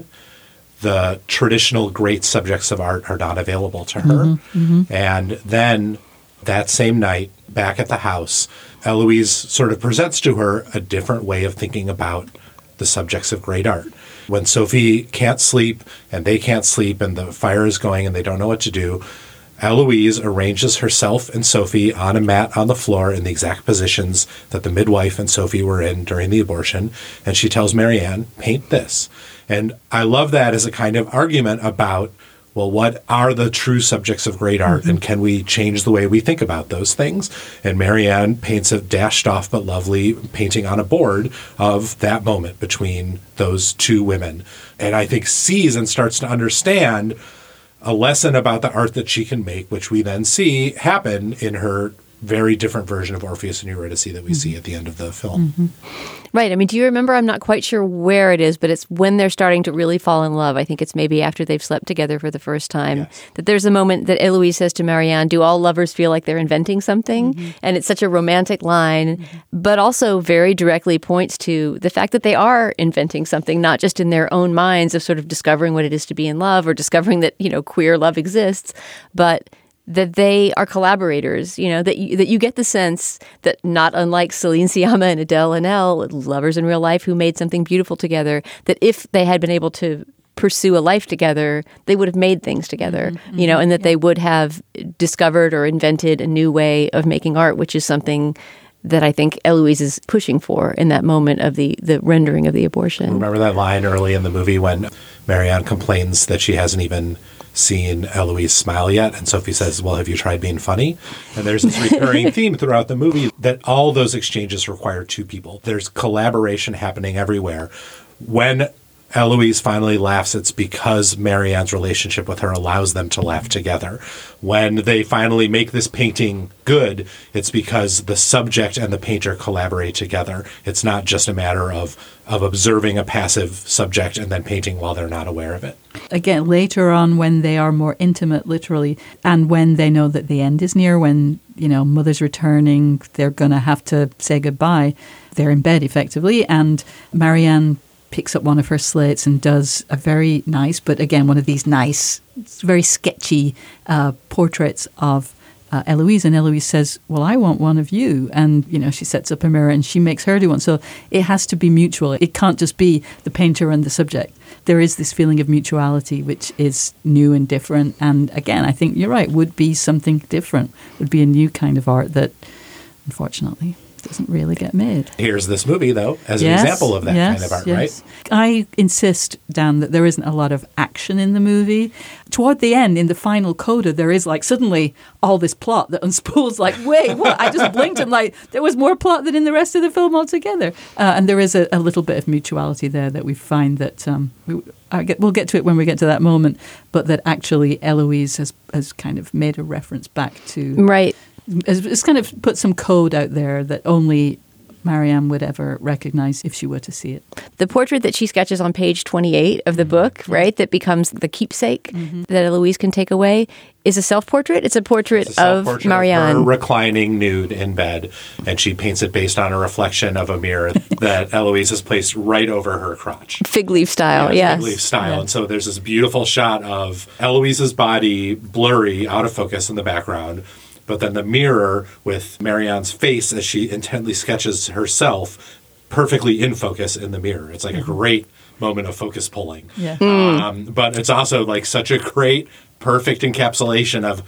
S5: the traditional great subjects of art are not available to her. And then that same night, back at the house, Eloise sort of presents to her a different way of thinking about the subjects of great art. When Sophie can't sleep and they can't sleep and the fire is going and they don't know what to do, Eloise arranges herself and Sophie on a mat on the floor in the exact positions that the midwife and Sophie were in during the abortion. And she tells Marianne, paint this. And I love that as a kind of argument about, well, what are the true subjects of great art, and can we change the way we think about those things? And Marianne paints a dashed off but lovely painting on a board of that moment between those two women. And I think sees and starts to understand a lesson about the art that she can make, which we then see happen in her very different version of Orpheus and Eurydice that we see at the end of the film.
S3: Right. I mean, do you remember? I'm not quite sure where it is, but it's when they're starting to really fall in love. I think it's maybe after they've slept together for the first time.
S5: Yes.
S3: That there's a moment that Eloise says to Marianne, do all lovers feel like they're inventing something? And it's such a romantic line, but also very directly points to the fact that they are inventing something, not just in their own minds of sort of discovering what it is to be in love or discovering that, queer love exists, but that they are collaborators, that you get the sense that not unlike Celine Sciamma and Adele Haenel, lovers in real life who made something beautiful together, that if they had been able to pursue a life together, they would have made things together, and that they would have discovered or invented a new way of making art, which is something that I think Eloise is pushing for in that moment of the rendering of the abortion.
S5: Remember that line early in the movie when Marianne complains that she hasn't even seen Eloise smile yet, and Sophie says, well, have you tried being funny? And there's this recurring theme throughout the movie that all those exchanges require two people. There's collaboration happening everywhere. When Eloise finally laughs, it's because Marianne's relationship with her allows them to laugh together. When they finally make this painting good, it's because the subject and the painter collaborate together. It's not just a matter of observing a passive subject and then painting while they're not aware of it.
S4: Again, later on when they are more intimate, literally, and when they know that the end is near, when, mother's returning, they're going to have to say goodbye, they're in bed effectively, and Marianne picks up one of her slates and does a very nice, but again, one of these nice, very sketchy portraits of Eloise. And Eloise says, well, I want one of you. And, she sets up a mirror and she makes her do one. So it has to be mutual. It can't just be the painter and the subject. There is this feeling of mutuality, which is new and different. And again, I think you're right, would be something different, would be a new kind of art that, unfortunately, doesn't really get made.
S5: Here's this movie, though, as an example of that kind of art, right?
S4: I insist, Dan, that there isn't a lot of action in the movie. Toward the end, in the final coda, there is suddenly all this plot that unspools wait, what? I just blinked and there was more plot than in the rest of the film altogether. And there is a little bit of mutuality there that we find that we'll get to it when we get to that moment, but that actually Eloise has kind of made a reference back to...
S3: Right.
S4: It's kind of put some code out there that only Marianne would ever recognize if she were to see it.
S3: The portrait that she sketches on page 28 of the book, right, that becomes the keepsake that Eloise can take away, is a self-portrait. It's a portrait of Marianne.
S5: Of her reclining nude in bed, and she paints it based on a reflection of a mirror that Eloise has placed right over her crotch.
S3: Fig leaf style, yes.
S5: Fig leaf style. And so there's this beautiful shot of Eloise's body blurry, out of focus in the background, but then the mirror with Marianne's face as she intently sketches herself perfectly in focus in the mirror. It's like a great moment of focus pulling.
S4: Yeah.
S5: But it's also such a great, perfect encapsulation of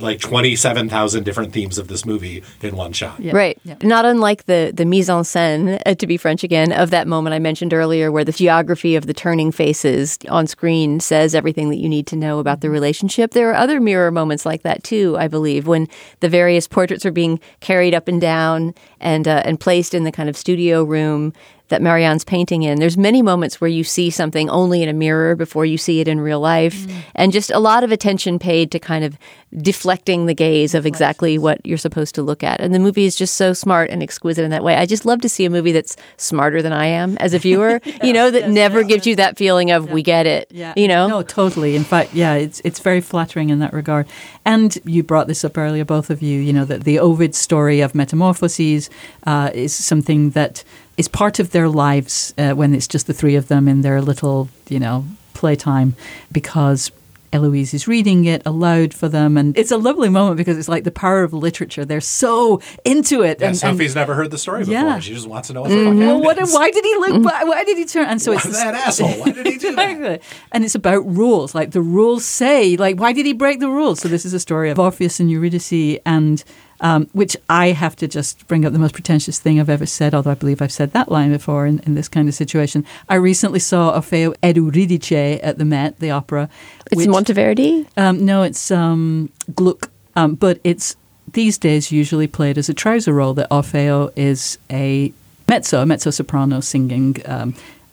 S5: 27,000 different themes of this movie in one shot.
S3: Yeah. Right. Yeah. Not unlike the mise en scène, to be French again, of that moment I mentioned earlier where the geography of the turning faces on screen says everything that you need to know about the relationship. There are other mirror moments like that too, I believe, when the various portraits are being carried up and down and placed in the kind of studio room that Marianne's painting in. There's many moments where you see something only in a mirror before you see it in real life, and just a lot of attention paid to kind of deflecting the gaze of exactly what you're supposed to look at. And the movie is just so smart and exquisite in that way. I just love to see a movie that's smarter than I am as a viewer, that never gives you that feeling of we get it,
S4: No, totally. In fact, it's very flattering in that regard. And you brought this up earlier, both of you, that the Ovid story of Metamorphoses is something that is part of their lives when it's just the three of them in their little, playtime, because Eloise is reading it aloud for them. And it's a lovely moment because it's like the power of literature. They're so into it.
S5: Yeah, Sophie's never heard the story before. Yeah. She just wants to know what the fuck happens.
S4: Why did he look back? Why did he turn? And so
S5: it's that asshole. Why did he do that?
S4: And it's about rules. The rules say, why did he break the rules? So this is a story of Orpheus and Eurydice, and which I have to just bring up the most pretentious thing I've ever said, although I believe I've said that line before in this kind of situation. I recently saw Orfeo ed Euridice at the Met, the opera.
S3: It's Monteverdi?
S4: No, it's Gluck. But it's these days usually played as a trouser role, that Orfeo is a mezzo-soprano singing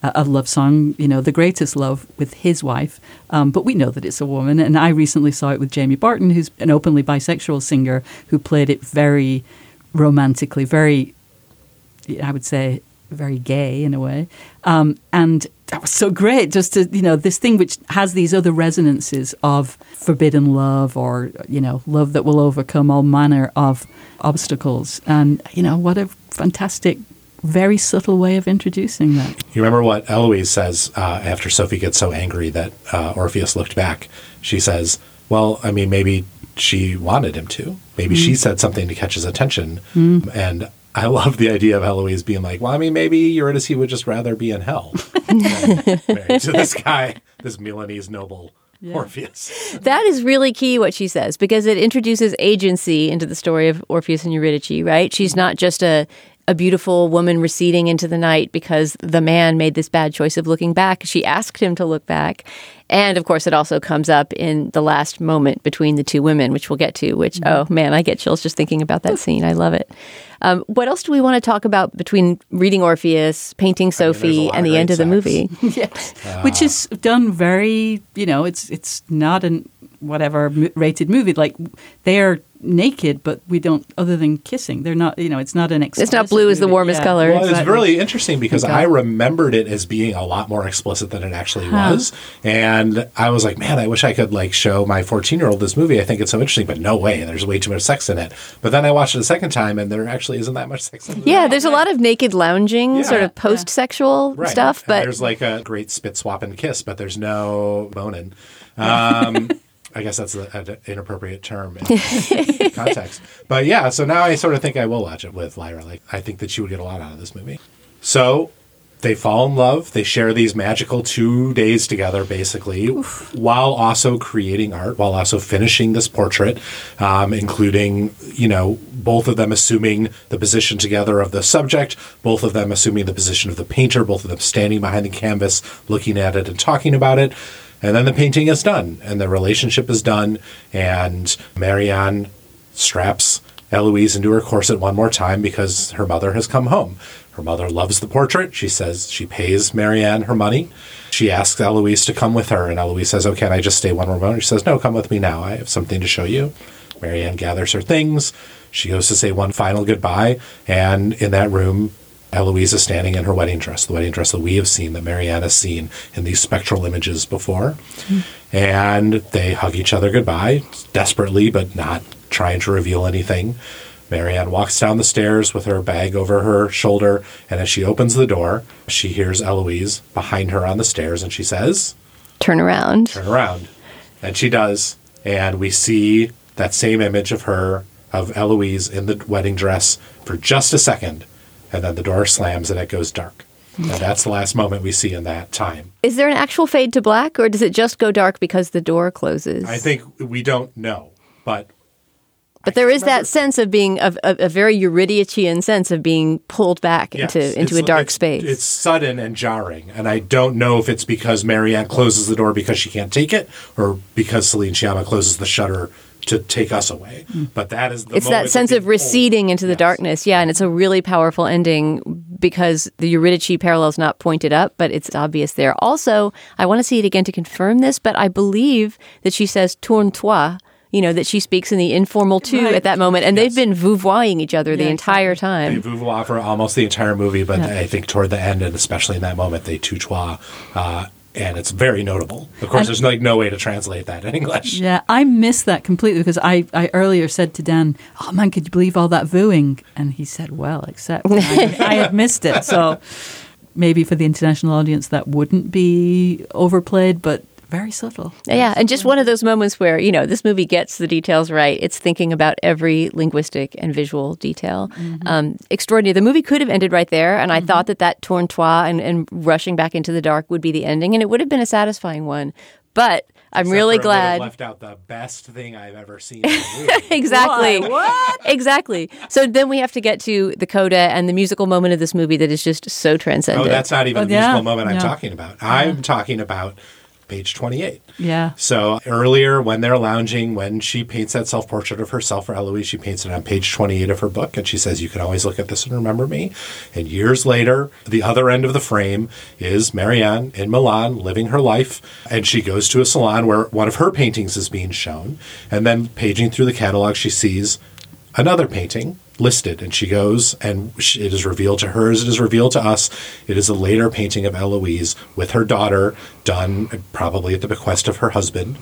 S4: a love song, the greatest love with his wife. But we know that it's a woman. And I recently saw it with Jamie Barton, who's an openly bisexual singer who played it very romantically, very, I would say, very gay in a way. And that was so great just to, this thing which has these other resonances of forbidden love or, love that will overcome all manner of obstacles. And, what a fantastic, very subtle way of introducing that.
S5: You remember what Eloise says after Sophie gets so angry that Orpheus looked back? She says, well, I mean, maybe she wanted him to. Maybe she said something to catch his attention. And I love the idea of Eloise being like, well, I mean, maybe Eurydice would just rather be in hell than married to this guy, this Milanese noble Orpheus.
S3: That is really key what she says, because it introduces agency into the story of Orpheus and Eurydice, right? She's not just a beautiful woman receding into the night because the man made this bad choice of looking back. She asked him to look back. And, of course, it also comes up in the last moment between the two women, which we'll get to, which, oh, man, I get chills just thinking about that scene. I love it. What else do we want to talk about between reading Orpheus, painting Sophie, and the end of the movie?
S4: Yes, which is done very, it's not an whatever rated movie. Like, they're naked, but we don't, other than kissing, they're not, it's not an explicit.
S3: It's not blue as the warmest color.
S5: Well, it's really interesting because I remembered it as being a lot more explicit than it actually was. And I was like, man, I wish I could show my 14-year-old this movie. I think it's so interesting, but no way. There's way too much sex in it. But then I watched it a second time and there actually isn't that much sex in it.
S3: Yeah, there's a lot of naked lounging, sort of post-sexual stuff. But
S5: there's a great spit swap and kiss, but there's no boning. I guess that's an inappropriate term in context. But yeah, so now I sort of think I will watch it with Lyra. I think that she would get a lot out of this movie. So they fall in love. They share these magical 2 days together, basically, while also creating art, while also finishing this portrait, including, both of them assuming the position together of the subject, both of them assuming the position of the painter, both of them standing behind the canvas, looking at it and talking about it. And then the painting is done, and the relationship is done, and Marianne straps Eloise into her corset one more time because her mother has come home. Her mother loves the portrait. She says she pays Marianne her money. She asks Eloise to come with her, and Eloise says, oh, can I just stay one more moment? She says, no, come with me now. I have something to show you. Marianne gathers her things. She goes to say one final goodbye, and in that room, Eloise is standing in her wedding dress, the wedding dress that we have seen, that Marianne has seen in these spectral images before. And they hug each other goodbye, desperately, but not trying to reveal anything. Marianne walks down the stairs with her bag over her shoulder, and as she opens the door, she hears Eloise behind her on the stairs, and she says,
S3: turn around.
S5: Turn around. And she does, and we see that same image of her, of Eloise in the wedding dress for just a second. And then the door slams and it goes dark. And that's the last moment we see in that time.
S3: Is there an actual fade to black, or does it just go dark because the door closes?
S5: I think we don't know, but
S3: there is that sense of being a very Eurydicean sense of being pulled back into a dark space.
S5: It's sudden and jarring, and I don't know if it's because Marianne closes the door because she can't take it, or because Celine Sciamma closes the shutter to take us away. But that is the
S3: it's that sense of receding into the darkness. Yeah, and it's a really powerful ending because the Eurydice parallel is not pointed up, but it's obvious there. Also, I want to see it again to confirm this, but I believe that she says tourne-toi, that she speaks in the informal too at that moment. And they've been vouvoying each other the entire time.
S5: They vouvoie for almost the entire movie, but I think toward the end, and especially in that moment, they tutoie. And it's very notable. Of course, there's no way to translate that in English.
S4: Yeah, I missed that completely because I earlier said to Dan, oh man, could you believe all that vooing? And he said, well, except I had missed it. So maybe for the international audience that wouldn't be overplayed, but very subtle.
S3: Yeah, and just one of those moments where, this movie gets the details right. It's thinking about every linguistic and visual detail. Extraordinary. The movie could have ended right there, and I thought that tourne-toi and rushing back into the dark would be the ending, and it would have been a satisfying one. But I'm really glad.
S5: Left out the best thing I've ever seen in a movie.
S3: Exactly.
S4: What?
S3: Exactly. So then we have to get to the coda and the musical moment of this movie that is just so transcendent.
S5: Oh, that's not even the musical moment I'm talking about. I'm talking about page 28.
S4: Yeah.
S5: So earlier when they're lounging, when she paints that self-portrait of herself for Eloise, she paints it on page 28 of her book. And she says, you can always look at this and remember me. And years later, the other end of the frame is Marianne in Milan living her life. And she goes to a salon where one of her paintings is being shown. And then paging through the catalog, she sees another painting listed, and she goes, and it is revealed to her as it is revealed to us. It is a later painting of Eloise with her daughter, done probably at the bequest of her husband.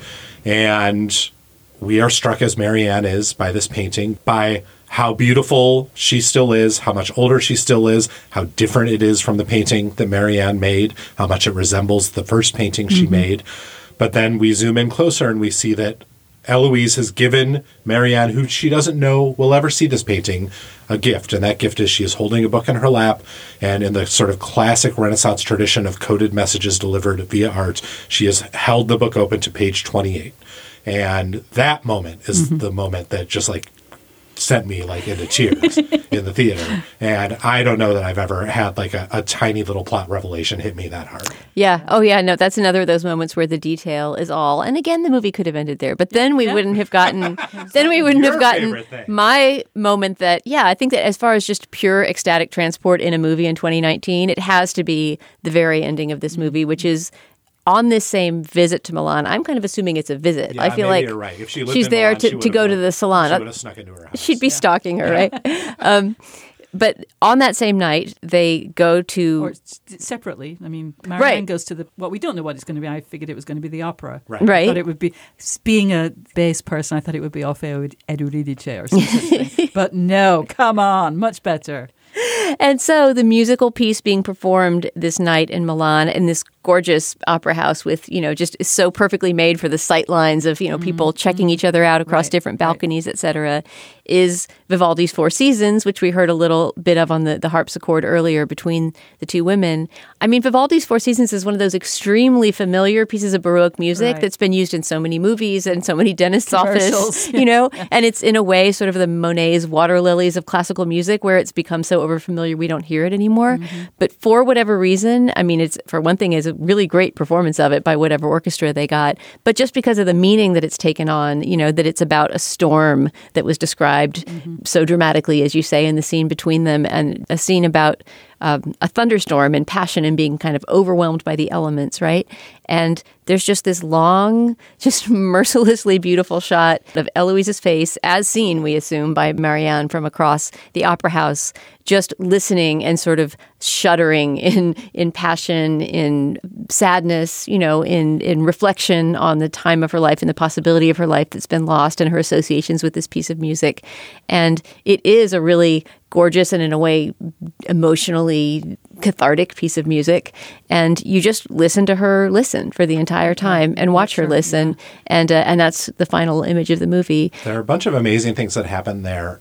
S5: And we are struck, as Marianne is, by this painting, by how beautiful she still is, how much older she still is, how different it is from the painting that Marianne made, how much it resembles the first painting she made. But then we zoom in closer and we see that Eloise has given Marianne, who she doesn't know will ever see this painting, a gift. And that gift is she is holding a book in her lap. And in the sort of classic Renaissance tradition of coded messages delivered via art, she has held the book open to page 28. And that moment is the moment that just like sent me like into tears in the theater. And I don't know that I've ever had like a tiny little plot revelation hit me that hard.
S3: Yeah. Oh, yeah. No, that's another of those moments where the detail is all. And again, the movie could have ended there, but then we wouldn't have gotten. Then we wouldn't
S5: Your
S3: have gotten
S5: favorite thing.
S3: my moment. That I think that as far as just pure ecstatic transport in a movie in 2019, it has to be the very ending of this movie, which is on this same visit to Milan. I'm kind of assuming it's a visit.
S5: Yeah,
S3: I feel
S5: maybe
S3: like
S5: you're right. If she lived
S3: she's
S5: in
S3: there
S5: Milan, she
S3: to
S5: would've
S3: go to
S5: done-
S3: the salon.
S5: She would have snuck into her house.
S3: She'd be stalking her, right? But on that same night, they go to...
S4: Or separately. I mean, Marianne goes to well, we don't know what it's going to be. I figured it was going to be the opera.
S5: Right.
S3: Right.
S4: I thought it would be, being a bass person, I thought it would be Orfeo Euridice or something. But no, come on, much better.
S3: And so the musical piece being performed this night in Milan in this gorgeous opera house with, just is so perfectly made for the sight lines of, people checking each other out across different balconies, et cetera, is Vivaldi's Four Seasons, which we heard a little bit of on the harpsichord earlier between the two women. I mean, Vivaldi's Four Seasons is one of those extremely familiar pieces of Baroque music that's been used in so many movies and so many dentists' office, and it's in a way sort of the Monet's water lilies of classical music where it's become so overfamiliar we don't hear it anymore. But for whatever reason, I mean, it's, for one thing, is a really great performance of it by whatever orchestra they got, but just because of the meaning that it's taken on, that it's about a storm that was described so dramatically, as you say, in the scene between them, and a scene about a thunderstorm and passion and being kind of overwhelmed by the elements, right? And there's just this long, just mercilessly beautiful shot of Eloise's face, as seen, we assume, by Marianne from across the opera house, just listening and sort of shuddering in passion, in sadness, in reflection on the time of her life and the possibility of her life that's been lost and her associations with this piece of music. And it is a really gorgeous and in a way emotionally cathartic piece of music, and you just listen to her listen for the entire time and watch her listen, and that's the final image of the movie.
S5: There are a bunch of amazing things that happen there.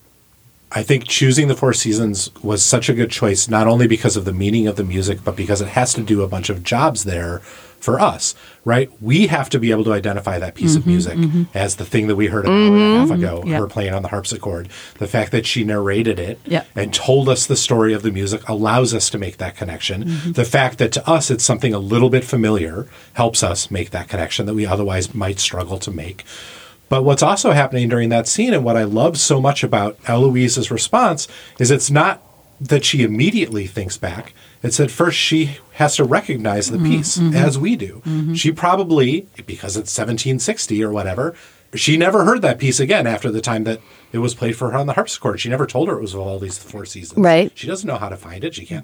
S5: I think choosing the Four Seasons was such a good choice, not only because of the meaning of the music, but because it has to do a bunch of jobs there for us, right? We have to be able to identify that piece of music as the thing that we heard an hour and a half ago, her playing on the harpsichord. The fact that she narrated it and told us the story of the music allows us to make that connection. The fact that to us it's something a little bit familiar helps us make that connection that we otherwise might struggle to make. But what's also happening during that scene, and what I love so much about Eloise's response, is it's not that she immediately thinks back. It's that first she has to recognize the piece, as we do. She probably, because it's 1760 or whatever, she never heard that piece again after the time that it was played for her on the harpsichord. She never told her it was Vivaldi's Four Seasons.
S3: Right.
S5: She doesn't know how to find it. She can't,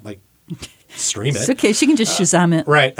S5: stream it.
S4: It's okay. She can just Shazam it.
S5: Right.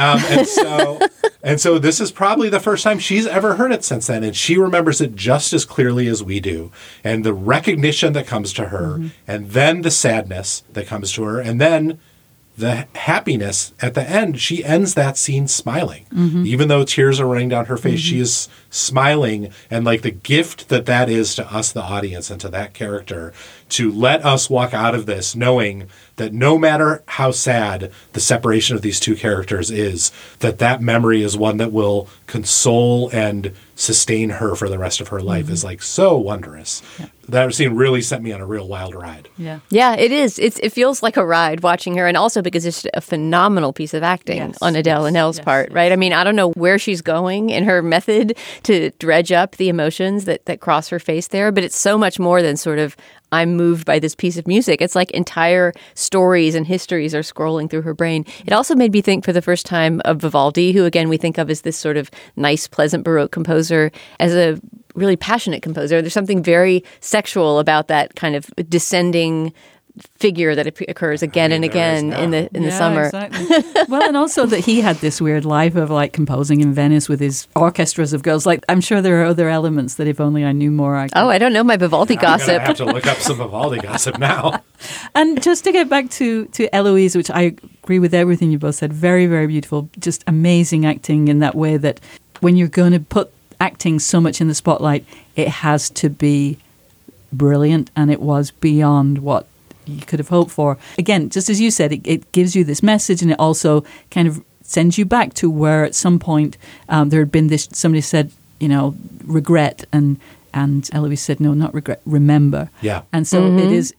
S5: And so this is probably the first time she's ever heard it since then. And she remembers it just as clearly as we do. And the recognition that comes to her, and then the sadness that comes to her, and then the happiness at the end. She ends that scene smiling. Even though tears are running down her face, she is smiling. And the gift that is to us, the audience, and to that character, to let us walk out of this knowing that no matter how sad the separation of these two characters is, that memory is one that will console and sustain her for the rest of her life is like so wondrous. That scene really set me on a real wild ride.
S3: Yeah, it is. It feels like a ride watching her, and also because it's a phenomenal piece of acting on Adele Haenel's part, right? I mean, I don't know where she's going in her method to dredge up the emotions that cross her face there, but it's so much more than sort of, I'm moved by this piece of music. It's like entire stories and histories are scrolling through her brain. It also made me think for the first time of Vivaldi, who again we think of as this sort of nice, pleasant Baroque composer, as a really passionate composer. There's something very sexual about that kind of descending figure that occurs again and again in the summer.
S4: Exactly. Well, and also that he had this weird life of like composing in Venice with his orchestras of girls. Like, I'm sure there are other elements that if only I knew more, I could.
S3: Oh, I don't know my Vivaldi gossip.
S5: I have to look up some Vivaldi gossip now.
S4: And just to get back to Eloise, which I agree with everything you both said, very, very beautiful, just amazing acting in that way that when you're going to put acting so much in the spotlight, it has to be brilliant, and it was beyond what you could have hoped for. Again, just as you said, it gives you this message, and it also kind of sends you back to where at some point there had been this, somebody said, regret, and Eloise said, no, not regret, remember.
S5: Yeah.
S4: And so it is,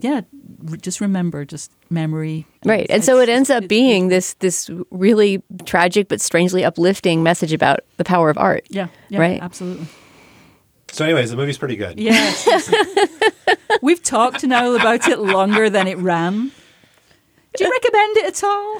S4: just remember, just memory.
S3: Right. And so it ends up being this really tragic but strangely uplifting message about the power of art.
S4: Yeah,
S3: right?
S4: Absolutely.
S5: So anyways, the movie's pretty good.
S4: Yes. We've talked now about it longer than it ran. Do you recommend it at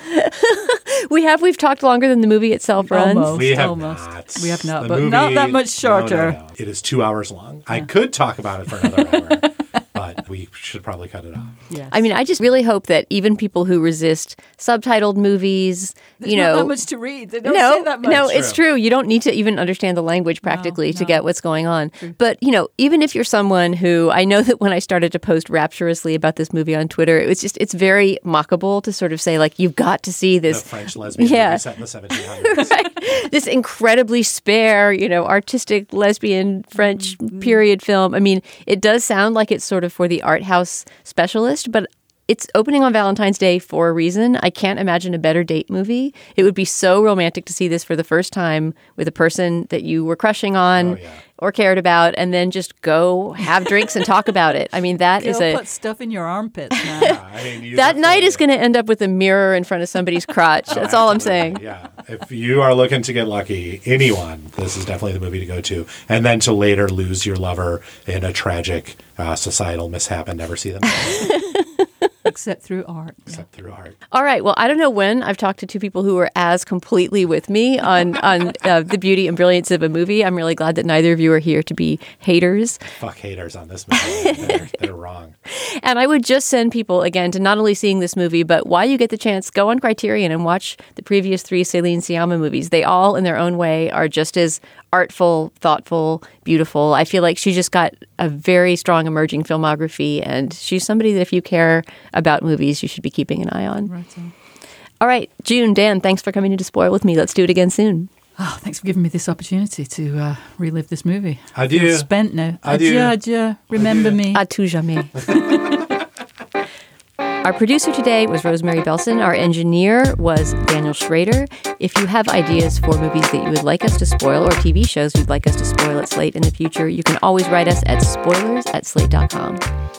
S4: all?
S3: We've talked longer than the movie itself runs.
S4: Almost.
S5: We have
S4: Almost.
S5: not.
S4: We have not,
S5: The
S4: but
S5: movie-
S4: not that much shorter.
S5: No. It is 2 hours long. I could talk about it for another hour, but we should probably cut it off.
S4: Yes.
S3: I mean, I just really hope that even people who resist subtitled movies,
S4: There's not that much to read. They don't say that much.
S3: No, it's true. You don't need to even understand the language practically to get what's going on. But, even if you're someone who, I know that when I started to post rapturously about this movie on Twitter, it's very mockable to sort of say, like, you've got to see this.
S5: The French lesbian movie set in the 1700s.
S3: Right. This incredibly spare, artistic lesbian French period film. I mean, it does sound like it's sort of for the art house specialist, but it's opening on Valentine's Day for a reason. I can't imagine a better date movie. It would be so romantic to see this for the first time with a person that you were crushing on or cared about, and then just go have drinks and talk about it. I mean, that is
S4: put stuff in your armpits now.
S3: That night is going to end up with a mirror in front of somebody's crotch. That's all I'm saying.
S5: Yeah. If you are looking to get lucky, anyone, this is definitely the movie to go to. And then to later lose your lover in a tragic societal mishap and never see them again.
S4: Except through art.
S5: Except through art.
S3: All right. Well, I don't know when I've talked to two people who are as completely with me on the beauty and brilliance of a movie. I'm really glad that neither of you are here to be haters.
S5: Fuck haters on this movie. They're wrong.
S3: And I would just send people, again, to not only seeing this movie, but while you get the chance, go on Criterion and watch the previous 3 Celine Sciamma movies. They all, in their own way, are just as artful, thoughtful, beautiful. I feel like she just got a very strong emerging filmography, and she's somebody that if you care about movies, you should be keeping an eye on.
S4: Right on.
S3: All right, June, Dan, thanks for coming in to spoil with me. Let's do it again soon.
S4: Oh, thanks for giving me this opportunity to relive this movie.
S5: Adieu.
S4: I feel spent now.
S5: Adieu.
S4: Adieu. Remember me.
S3: À tout jamais. Our producer today was Rosemary Belson. Our engineer was Daniel Schrader. If you have ideas for movies that you would like us to spoil or TV shows you'd like us to spoil at Slate in the future, you can always write us at spoilers@slate.com.